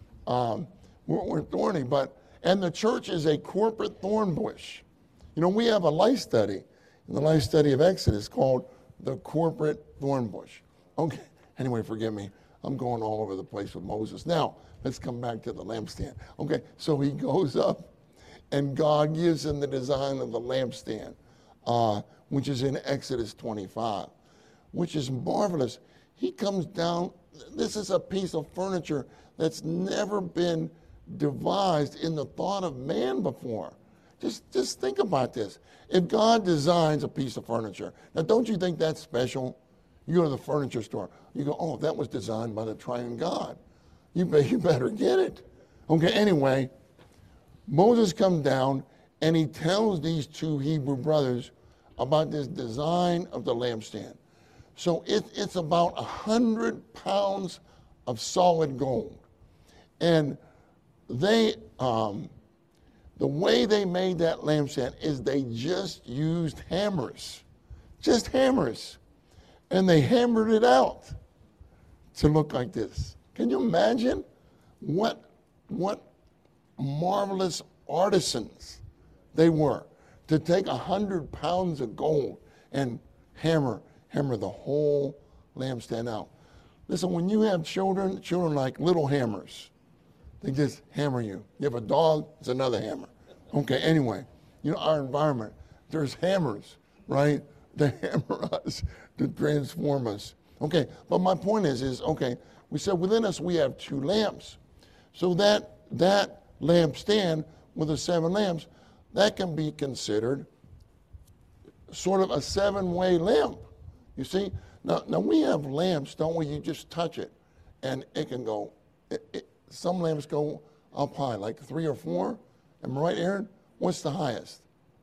We're thorny, and the church is a corporate thorn bush. You know, we have a life study in the life study of Exodus called the corporate thorn bush. Okay, anyway, forgive me. I'm going all over the place with Moses. Now, let's come back to the lampstand. Okay, so he goes up, and God gives him the design of the lampstand, which is in Exodus 25, which is marvelous. He comes down. This is a piece of furniture that's never been devised in the thought of man before. Just think about this. If God designs a piece of furniture, now don't you think that's special? You go to the furniture store, you go, oh, that was designed by the triune God. You better get it. Okay, anyway, Moses comes down and he tells these two Hebrew brothers about this design of the lampstand. So it's about 100 pounds of solid gold. And they, the way they made that lampstand is they just used hammers. Just hammers. And they hammered it out to look like this. Can you imagine what marvelous artisans they were to take 100 pounds of gold and hammer the whole lampstand out. Listen, when you have children like little hammers. They just hammer you. You have a dog, it's another hammer. Okay, anyway, you know, our environment, there's hammers, right? They hammer us to transform us. Okay, but my point is okay, we said within us we have 2 lamps. So that lampstand with the 7 lamps, that can be considered sort of a 7-way lamp. You see? Now we have lamps, don't we? You just touch it, and it can go. Some lamps go up high, like 3 or 4. Am I right, Aaron? What's the highest?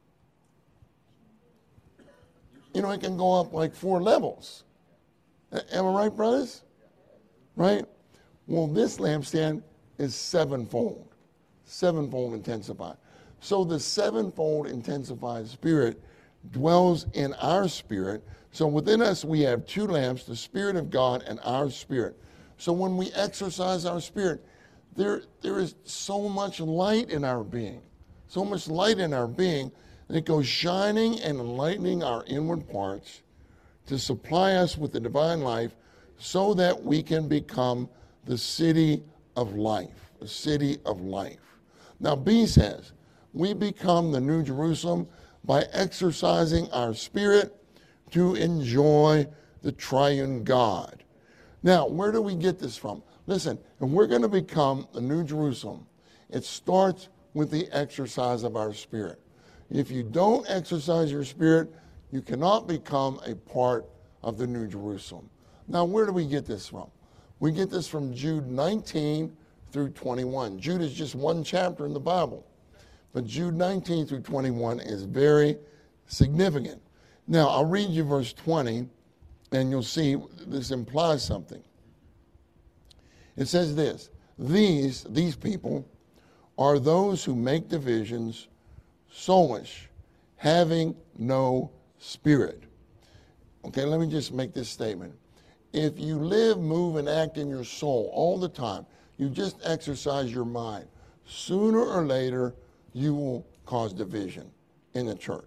You know, it can go up like 4 levels. Am I right, brothers? Right? Well, this lampstand is 7-fold. 7-fold intensified. So the 7-fold intensified spirit dwells in our spirit. So within us we have 2 lamps, the Spirit of God and our spirit. So when we exercise our spirit, there is so much light in our being. So much light in our being that it goes shining and enlightening our inward parts to supply us with the divine life so that we can become the city of life. The city of life. Now B says, we become the New Jerusalem by exercising our spirit to enjoy the triune God. Now, where do we get this from? Listen, if we're going to become the New Jerusalem, it starts with the exercise of our spirit. If you don't exercise your spirit, you cannot become a part of the New Jerusalem. Now, where do we get this from? We get this from Jude 19 through 21. Jude is just one chapter in the Bible, but Jude 19 through 21 is very significant. Now, I'll read you verse 20, and you'll see this implies something. It says this, these people are those who make divisions, soulish, having no spirit. Okay, let me just make this statement. If you live, move, and act in your soul all the time, you just exercise your mind, sooner or later, you will cause division in the church.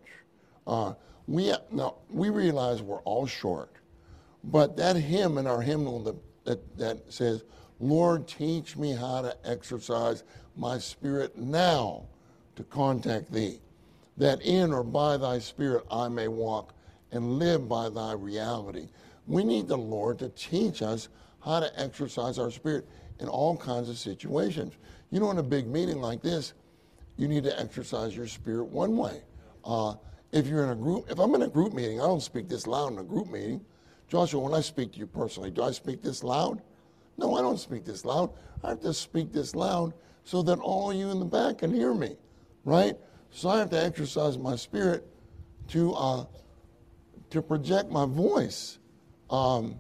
Now, we realize we're all short, but that hymn in our hymnal that says, Lord, teach me how to exercise my spirit now to contact thee, that in or by thy spirit I may walk and live by thy reality. We need the Lord to teach us how to exercise our spirit in all kinds of situations. You know, in a big meeting like this, you need to exercise your spirit one way. If you're in a group, if I'm in a group meeting, I don't speak this loud in a group meeting. Joshua, when I speak to you personally, do I speak this loud? No, I don't speak this loud. I have to speak this loud so that all of you in the back can hear me, right? So I have to exercise my spirit to project my voice. Oh,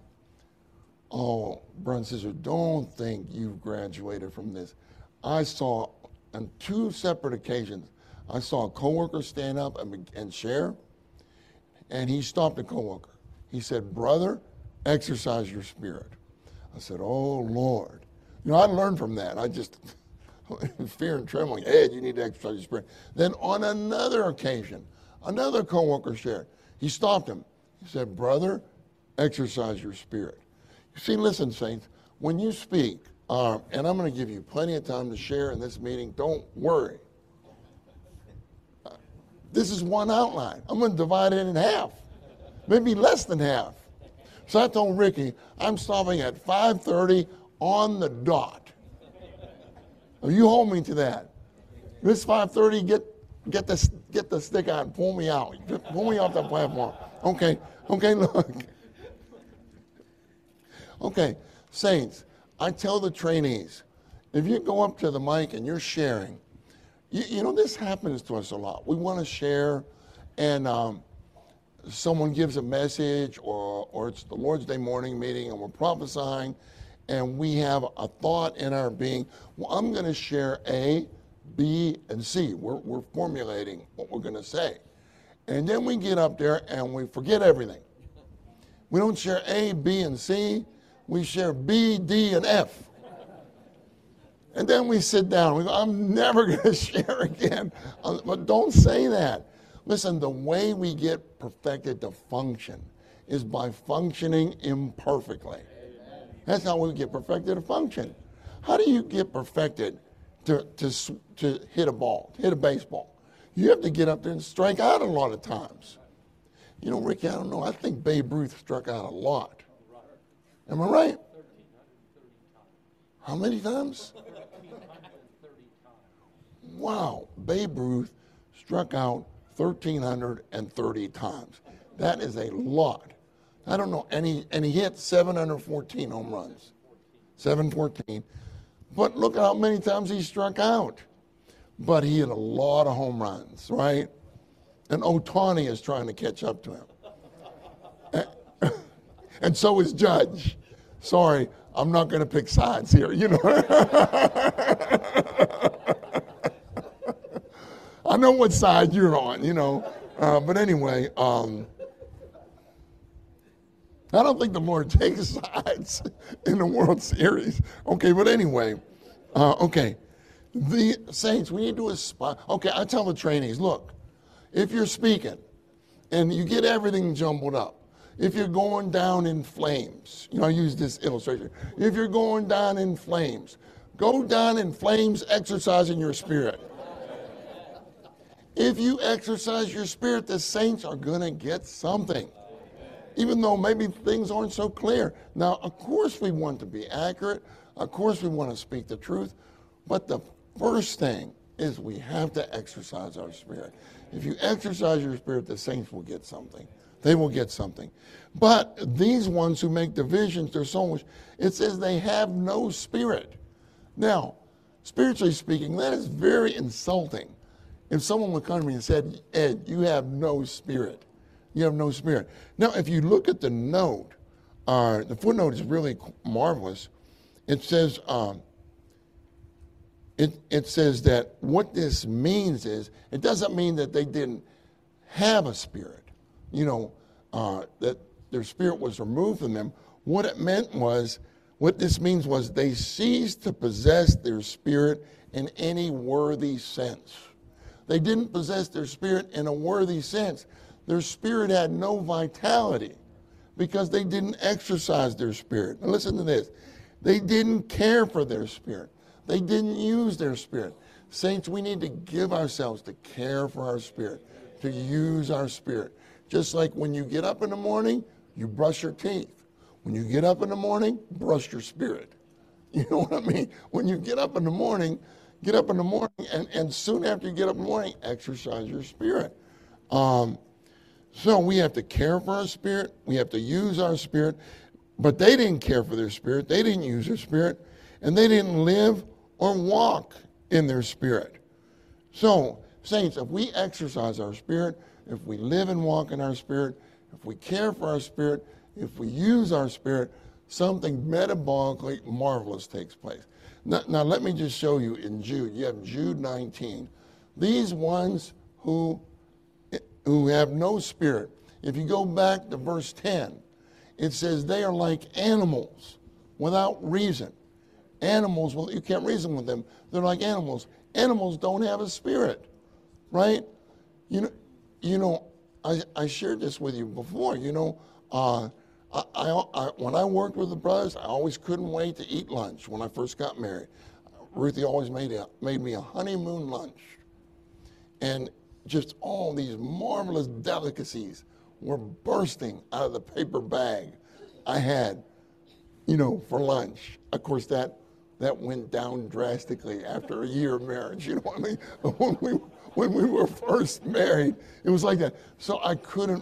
brother and sister, don't think you've graduated from this. I saw on 2 separate occasions, I saw a coworker stand up and share, and he stopped a coworker. He said, "Brother, exercise your spirit." I said, "Oh, Lord." You know, I learned from that. I just, fear and trembling, Ed, you need to exercise your spirit. Then on another occasion, another coworker shared. He stopped him. He said, "Brother, exercise your spirit." You see, listen, saints, when you speak, and I'm going to give you plenty of time to share in this meeting, don't worry. This is one outline. I'm going to divide it in half, maybe less than half. So I told Ricky, I'm stopping at 5:30 on the dot. You hold me to that. This 5:30, get the stick out and pull me out. Pull me off the platform. Okay, look. Okay, saints, I tell the trainees, if you go up to the mic and you're sharing, you know, this happens to us a lot. We want to share, and someone gives a message, or it's the Lord's Day morning meeting, and we're prophesying, and we have a thought in our being, well, I'm going to share A, B, and C. We're formulating what we're going to say. And then we get up there and we forget everything. We don't share A, B, and C. We share B, D, and F. And then we sit down. We go, I'm never going to share again. But don't say that. Listen, the way we get perfected to function is by functioning imperfectly. That's how we get perfected to function. How do you get perfected to hit a ball, to hit a baseball? You have to get up there and strike out a lot of times. You know, Ricky, I don't know. I think Babe Ruth struck out a lot. Am I right? How many times? Wow, Babe Ruth struck out 1,330 times. That is a lot. I don't know, and he hit 714 home runs. 714. But look at how many times he struck out. But he hit a lot of home runs, right? And Ohtani is trying to catch up to him. And so is Judge. Sorry, I'm not going to pick sides here, you know. I know what side you're on, you know. But anyway, I don't think the Lord takes sides in the World Series. Okay, but anyway, okay. The saints, we need to aspire. Okay, I tell the trainees, look, if you're speaking and you get everything jumbled up, if you're going down in flames, you know, I use this illustration. If you're going down in flames, go down in flames exercising your spirit. If you exercise your spirit, the saints are going to get something, even though maybe things aren't so clear. Now, of course, we want to be accurate. Of course, we want to speak the truth. But the first thing is we have to exercise our spirit. If you exercise your spirit, the saints will get something. They will get something. But these ones who make divisions, they're soulish. It says they have no spirit. Now, spiritually speaking, that is very insulting. If someone would come to me and said, "Ed, you have no spirit. You have no spirit." Now, if you look at the note, the footnote is really marvelous. It says, it says that what this means is, it doesn't mean that they didn't have a spirit, you know, that their spirit was removed from them. What it meant was, what this means was they ceased to possess their spirit in any worthy sense. They didn't possess their spirit in a worthy sense. Their spirit had no vitality because they didn't exercise their spirit. Now listen to this. They didn't care for their spirit. They didn't use their spirit. Saints, we need to give ourselves to care for our spirit, to use our spirit. Just like when you get up in the morning, you brush your teeth. When you get up in the morning, brush your spirit. You know what I mean? When you get up in the morning, and soon after you get up in the morning, exercise your spirit. So we have to care for our spirit. We have to use our spirit. But they didn't care for their spirit. They didn't use their spirit. And they didn't live or walk in their spirit. So, saints, if we exercise our spirit, if we live and walk in our spirit, if we care for our spirit, if we use our spirit, something metabolically marvelous takes place. Now let me just show you in Jude. You have Jude 19. These ones who have no spirit. If you go back to verse 10, it says they are like animals without reason. Animals, well, you can't reason with them. They're like animals. Animals don't have a spirit, right? You know, I shared this with you before. You know, when I worked with the brothers, I always couldn't wait to eat lunch when I first got married. Ruthie always made me a honeymoon lunch. And just all these marvelous delicacies were bursting out of the paper bag I had, you know, for lunch. Of course, that went down drastically after a year of marriage. You know what I mean? When we were first married, it was like that. So I couldn't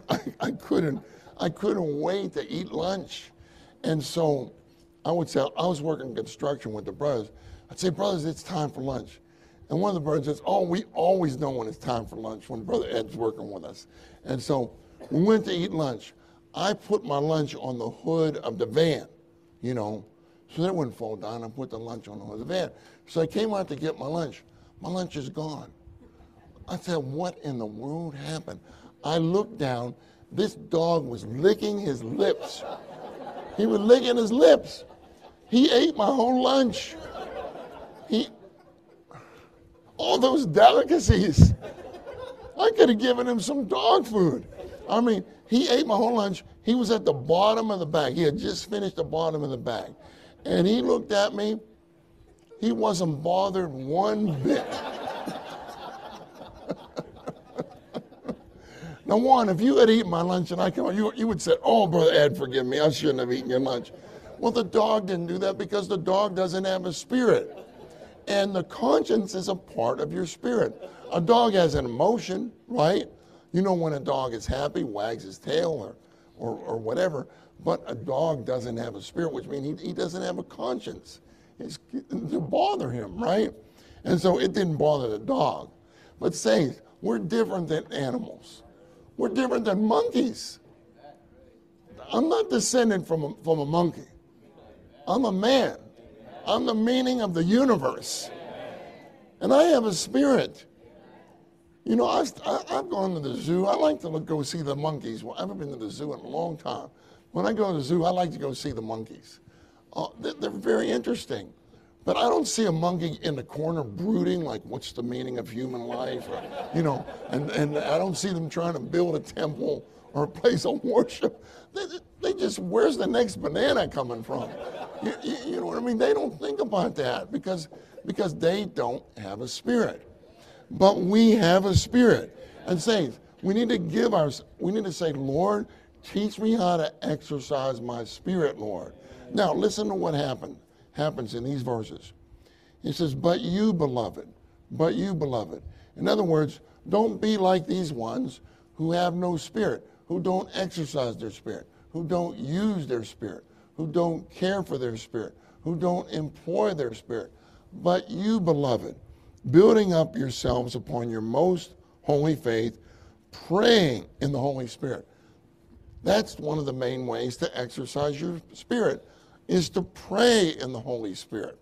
wait to eat lunch. And so I would say, I was working construction with the brothers. I'd say, brothers, it's time for lunch. And one of the brothers says, oh, we always know when it's time for lunch, when Brother Ed's working with us. And so we went to eat lunch. I put my lunch on the hood of the van, you know, so that it wouldn't fall down. I put the lunch on the hood of the van. So I came out to get my lunch. My lunch is gone. I said, what in the world happened? I looked down. This dog was licking his lips. He was licking his lips. He ate my whole lunch. All those delicacies. I could have given him some dog food. I mean, he ate my whole lunch. He was at the bottom of the bag. He had just finished the bottom of the bag. And he looked at me. He wasn't bothered one bit. Now, Juan, if you had eaten my lunch and I come on, you would say, oh, Brother Ed, forgive me. I shouldn't have eaten your lunch. Well, the dog didn't do that because the dog doesn't have a spirit. And the conscience is a part of your spirit. A dog has an emotion, right? You know when a dog is happy, wags his tail or whatever. But a dog doesn't have a spirit, which means he doesn't have a conscience. It's to bother him, right? And so it didn't bother the dog. But saints, we're different than animals. We're different than monkeys. I'm not descended from a monkey. I'm a man. I'm the meaning of the universe. And I have a spirit. You know, I've gone to the zoo. I like to go see the monkeys. Well, I haven't been to the zoo in a long time. When I go to the zoo, I like to go see the monkeys. They're very interesting. But I don't see a monkey in the corner brooding, like, what's the meaning of human life? Or, you know, and I don't see them trying to build a temple or a place of worship. They just, where's the next banana coming from? You know what I mean? They don't think about that because they don't have a spirit. But we have a spirit. And saints, we need to say, Lord, teach me how to exercise my spirit, Lord. Now, listen to what happens in these verses. He says, but you, beloved. In other words, don't be like these ones who have no spirit, who don't exercise their spirit, who don't use their spirit, who don't care for their spirit, who don't employ their spirit. But you, beloved, building up yourselves upon your most holy faith, praying in the Holy Spirit. That's one of the main ways to exercise your spirit, is to pray in the Holy Spirit.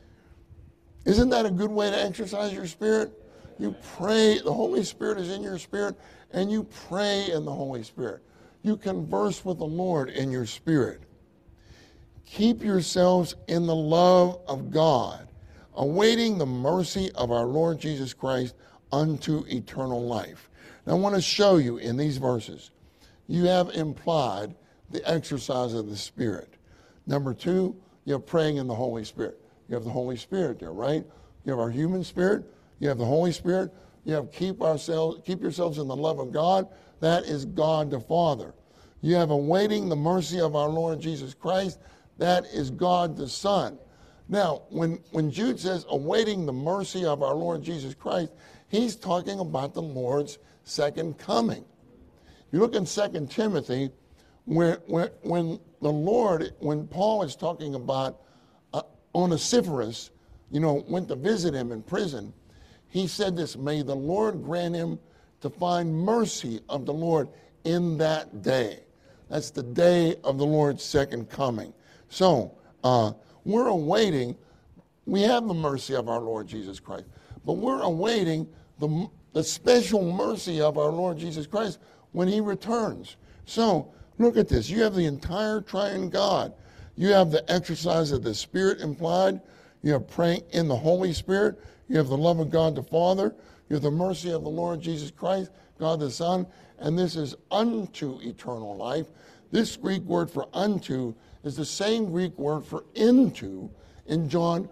Isn't that a good way to exercise your spirit? You pray, the Holy Spirit is in your spirit, and you pray in the Holy Spirit. You converse with the Lord in your spirit. Keep yourselves in the love of God, awaiting the mercy of our Lord Jesus Christ unto eternal life. Now I want to show you in these verses, you have implied the exercise of the Spirit. Number two, you have praying in the Holy Spirit. You have the Holy Spirit there, right? You have our human spirit. You have the Holy Spirit. You have keep yourselves in the love of God. That is God the Father. You have awaiting the mercy of our Lord Jesus Christ. That is God the Son. Now, when Jude says awaiting the mercy of our Lord Jesus Christ, he's talking about the Lord's second coming. You look in 2 Timothy, when Paul is talking about Onesiphorus, went to visit him in prison, he said this, may the Lord grant him to find mercy of the Lord in that day. That's the day of the Lord's second coming. So, we're awaiting, we have the mercy of our Lord Jesus Christ, but we're awaiting the special mercy of our Lord Jesus Christ when he returns. So look at this. You have the entire triune God. You have the exercise of the Spirit implied. You have praying in the Holy Spirit. You have the love of God the Father. You have the mercy of the Lord Jesus Christ, God the Son. And this is unto eternal life. This Greek word for unto is the same Greek word for into in John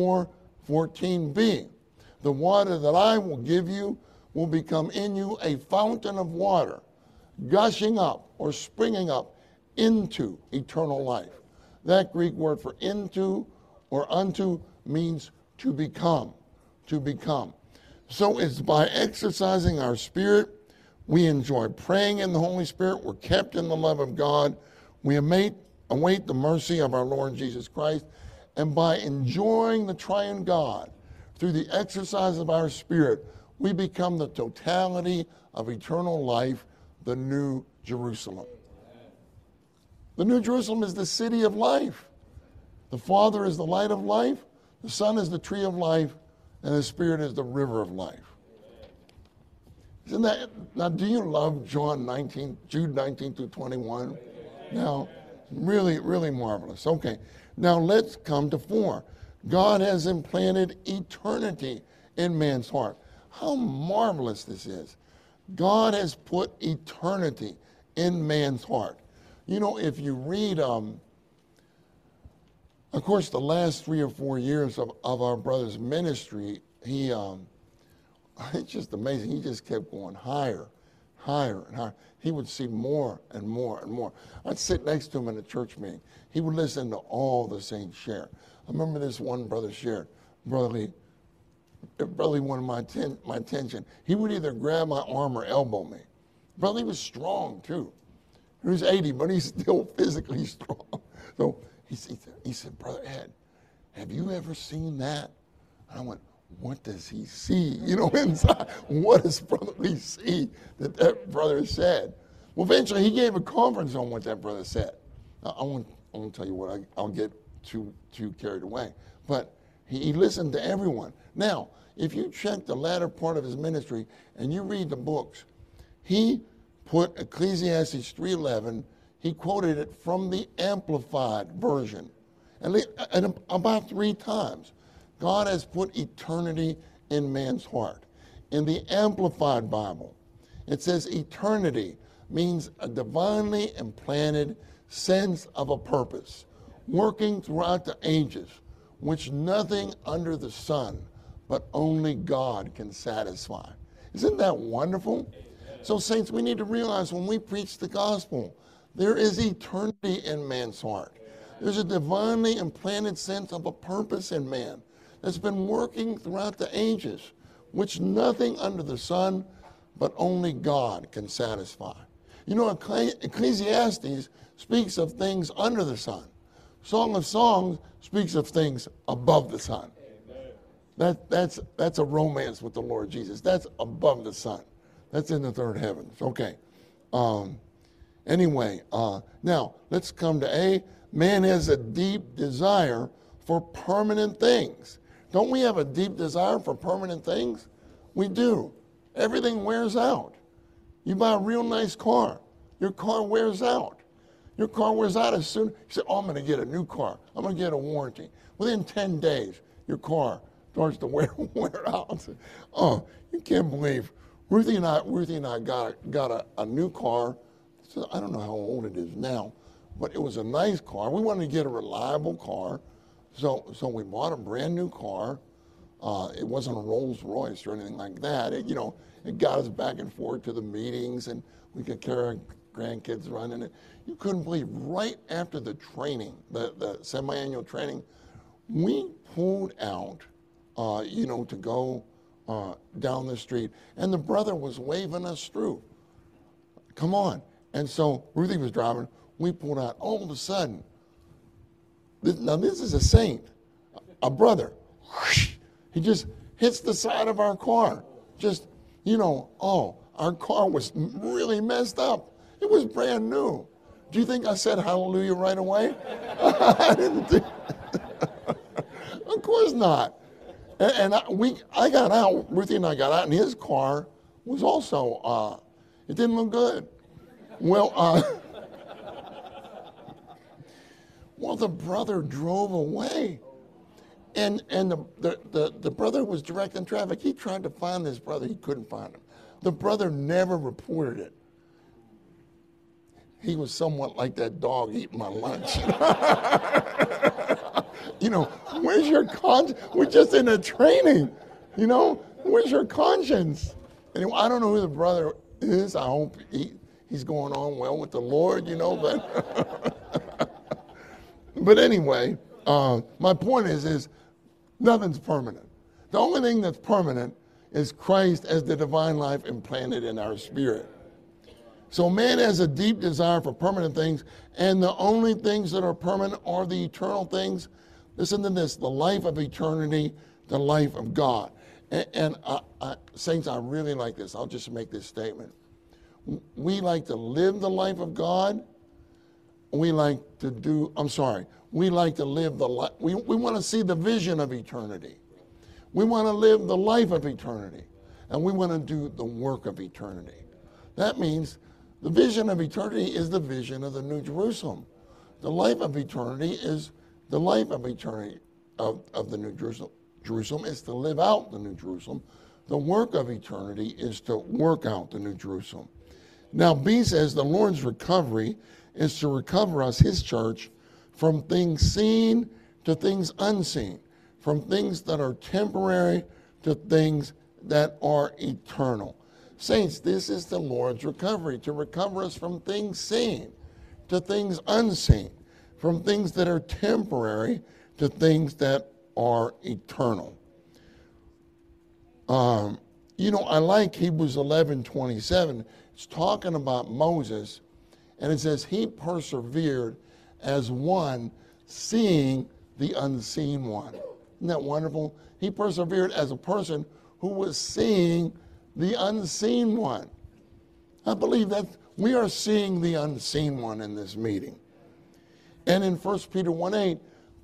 4:14b. The water that I will give you will become in you a fountain of water, gushing up or springing up into eternal life. That Greek word for into or unto means to become, to become. So it's by exercising our spirit, we enjoy praying in the Holy Spirit, we're kept in the love of God, we await the mercy of our Lord Jesus Christ, and by enjoying the triune God through the exercise of our spirit, we become the totality of eternal life, the New Jerusalem. The New Jerusalem is the city of life. The Father is the light of life, the Son is the tree of life, and the Spirit is the river of life. Isn't that, now do you love Jude 19 through 21? Now, really, really marvelous. Okay, now let's come to 4. God has implanted eternity in man's heart. How marvelous this is. God has put eternity in man's heart. You know, if you read, of course, the last 3 or 4 years of our brother's ministry, he, it's just amazing. He just kept going higher, higher, and higher. He would see more and more and more. I'd sit next to him in a church meeting. He would listen to all the saints share. I remember this one brother shared, brotherly wanted my attention. He would either grab my arm or elbow me. Brother, he was strong too. He was 80, but he's still physically strong. So he said, Brother Ed, have you ever seen that? And I went, what does he see? You know, inside, what does Brother Lee see that brother said? Well, eventually he gave a conference on what that brother said. Now, I won't tell you what, I'll get too carried away. But he listened to everyone. Now, if you check the latter part of his ministry and you read the books, he put Ecclesiastes 3:11, he quoted it from the Amplified version. And about 3 times, God has put eternity in man's heart. In the Amplified Bible, it says eternity means a divinely implanted sense of a purpose, working throughout the ages, which nothing under the sun but only God can satisfy. Isn't that wonderful? So, saints, we need to realize when we preach the gospel, there is eternity in man's heart. There's a divinely implanted sense of a purpose in man that's been working throughout the ages, which nothing under the sun but only God can satisfy. You know, Ecclesiastes speaks of things under the sun. Song of Songs speaks of things above the sun. That's a romance with the Lord Jesus. That's above the sun. That's in the third heavens. Okay. Anyway, now let's come to A. Man has a deep desire for permanent things. Don't we have a deep desire for permanent things? We do. Everything wears out. You buy a real nice car. Your car wears out. Your car wears out as soon. You say, oh, I'm going to get a new car. I'm going to get a warranty. Within 10 days, your car starts to wear out. Oh, you can't believe. Ruthie and I got a new car. So I don't know how old it is now, but it was a nice car. We wanted to get a reliable car, so we bought a brand new car. It wasn't a Rolls Royce or anything like that. It got us back and forth to the meetings, and we could carry our grandkids running it. You couldn't believe, right after the training, the semi-annual training, we pulled out, to go down the street, and the brother was waving us through. Come on. And so Ruthie was driving. We pulled out. All of a sudden, this is a saint, a brother. He just hits the side of our car. Our car was really messed up. It was brand new. Do you think I said hallelujah right away? I didn't think. Of course not. I got out, Ruthie and I got out, and his car was also, it didn't look good. Well, well, the brother drove away. And the brother was directing traffic. He tried to find this brother. He couldn't find him. The brother never reported it. He was somewhat like that dog eating my lunch. You know, where's your conscience? We're just in a training. You know, where's your conscience? Anyway, I don't know who the brother is. I hope he's going on well with the Lord, you know. But anyway, my point is nothing's permanent. The only thing that's permanent is Christ as the divine life implanted in our spirit. So man has a deep desire for permanent things, and the only things that are permanent are the eternal things. Listen to this, the life of eternity, the life of God. And saints, I really like this. I'll just make this statement. We like to live the life of God. We like to live the life. We want to see the vision of eternity. We want to live the life of eternity. And we want to do the work of eternity. That means the vision of eternity is the vision of the New Jerusalem. The life of eternity is the life of eternity of the New Jerusalem. Jerusalem is to live out the New Jerusalem. The work of eternity is to work out the New Jerusalem. Now, B says the Lord's recovery is to recover us, his church, from things seen to things unseen, from things that are temporary to things that are eternal. Saints, this is the Lord's recovery, to recover us from things seen to things unseen, from things that are temporary to things that are eternal. You know, I like Hebrews 11:27. It's talking about Moses, and it says he persevered as one seeing the unseen one. Isn't that wonderful? He persevered as a person who was seeing the unseen one. I believe that we are seeing the unseen one in this meeting. And in 1 Peter 1:8,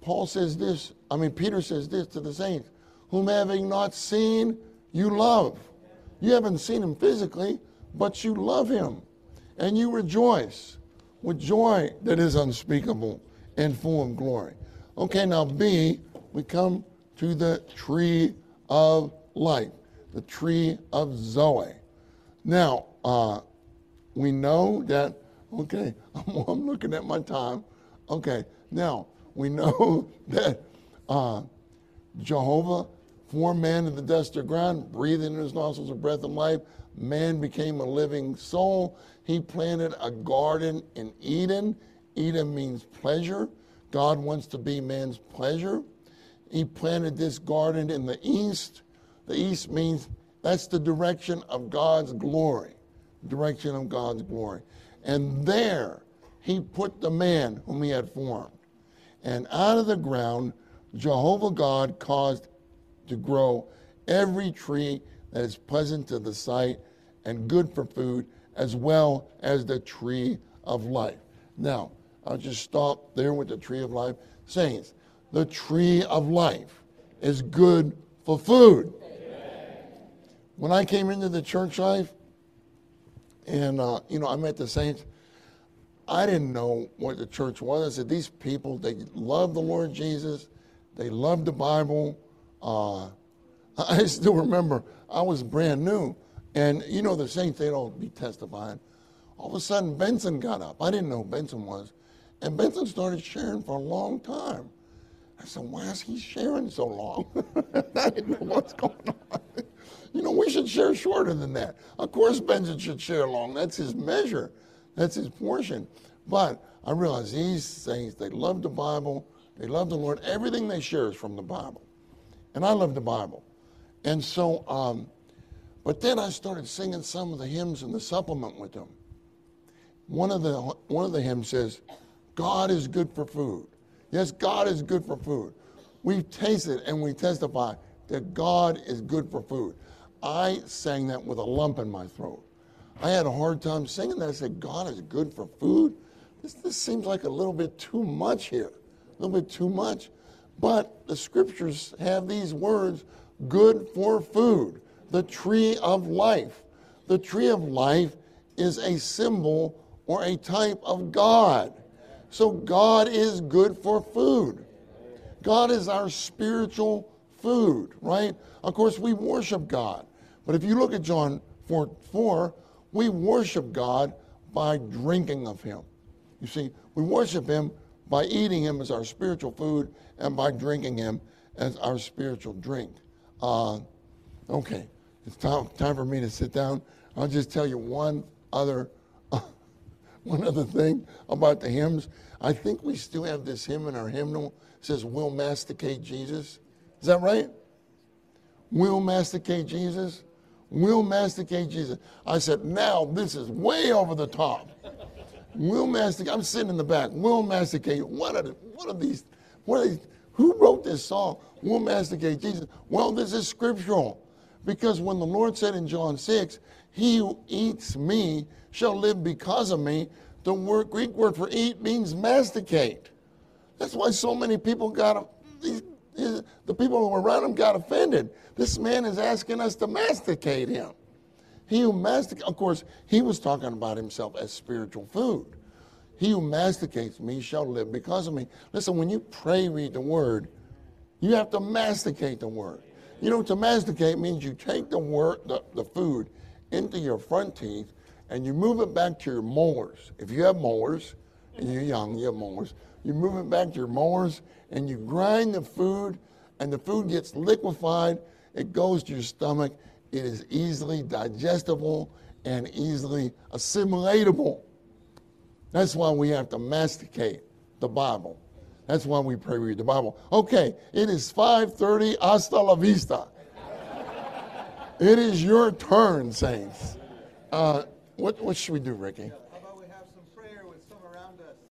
Peter says this to the saints, whom having not seen, you love. You haven't seen him physically, but you love him. And you rejoice with joy that is unspeakable and full of glory. Okay, now B, we come to the tree of life, the tree of Zoe. Now, we know that, okay, I'm looking at my time. Okay, now, we know that Jehovah formed man in the dust of the ground, breathed in his nostrils a breath of life. Man became a living soul. He planted a garden in Eden. Eden means pleasure. God wants to be man's pleasure. He planted this garden in the east. The east means that's the direction of God's glory. Direction of God's glory. And there he put the man whom he had formed. And out of the ground, Jehovah God caused to grow every tree that is pleasant to the sight and good for food, as well as the tree of life. Now, I'll just stop there with the tree of life. Saints, the tree of life is good for food. When I came into the church life, and I met the saints, I didn't know what the church was. I said, these people, they love the Lord Jesus. They love the Bible. I still remember I was brand new. And the saints, they don't be testifying. All of a sudden, Benson got up. I didn't know who Benson was. And Benson started sharing for a long time. I said, why is he sharing so long? I didn't know what's going on. We should share shorter than that. Of course, Benson should share long. That's his measure. That's his portion. But I realized these saints, they love the Bible. They love the Lord. Everything they share is from the Bible. And I love the Bible. And so, but then I started singing some of the hymns in the supplement with them. One of the hymns says, God is good for food. Yes, God is good for food. We've tasted and we testify that God is good for food. I sang that with a lump in my throat. I had a hard time singing that. I said, God is good for food? This seems like a little bit too much here, a little bit too much. But the scriptures have these words good for food. The tree of life. The tree of life is a symbol or a type of God. So God is good for food. God is our spiritual food, right? Of course, we worship God. But if you look at John 4:4, we worship God by drinking of him. You see, we worship him by eating him as our spiritual food and by drinking him as our spiritual drink. Okay, it's time for me to sit down. I'll just tell you one other thing about the hymns. I think we still have this hymn in our hymnal. It says, "We'll masticate Jesus." Is that right? We'll masticate Jesus. We'll masticate Jesus. I said, now this is way over the top. We'll masticate. I'm sitting in the back. We'll masticate. What are these? Who wrote this song? We'll masticate Jesus. Well, this is scriptural. Because when the Lord said in John 6, "He who eats me shall live because of me," the Greek word for eat means masticate. That's why so many people the people who were around him got offended. This man is asking us to masticate him. He who masticates, of course, he was talking about himself as spiritual food. He who masticates me shall live because of me. Listen, when you pray, read the word, you have to masticate the word. You know, to masticate means you take the food into your front teeth and you move it back to your molars. If you have molars, and you're young, you have molars, you move it back to your molars and you grind the food and the food gets liquefied. It goes to your stomach. It is easily digestible and easily assimilatable. That's why we have to masticate the Bible. That's why we pray, read the Bible. Okay, it is 5:30. Hasta la vista. It is your turn, saints. What should we do, Ricky?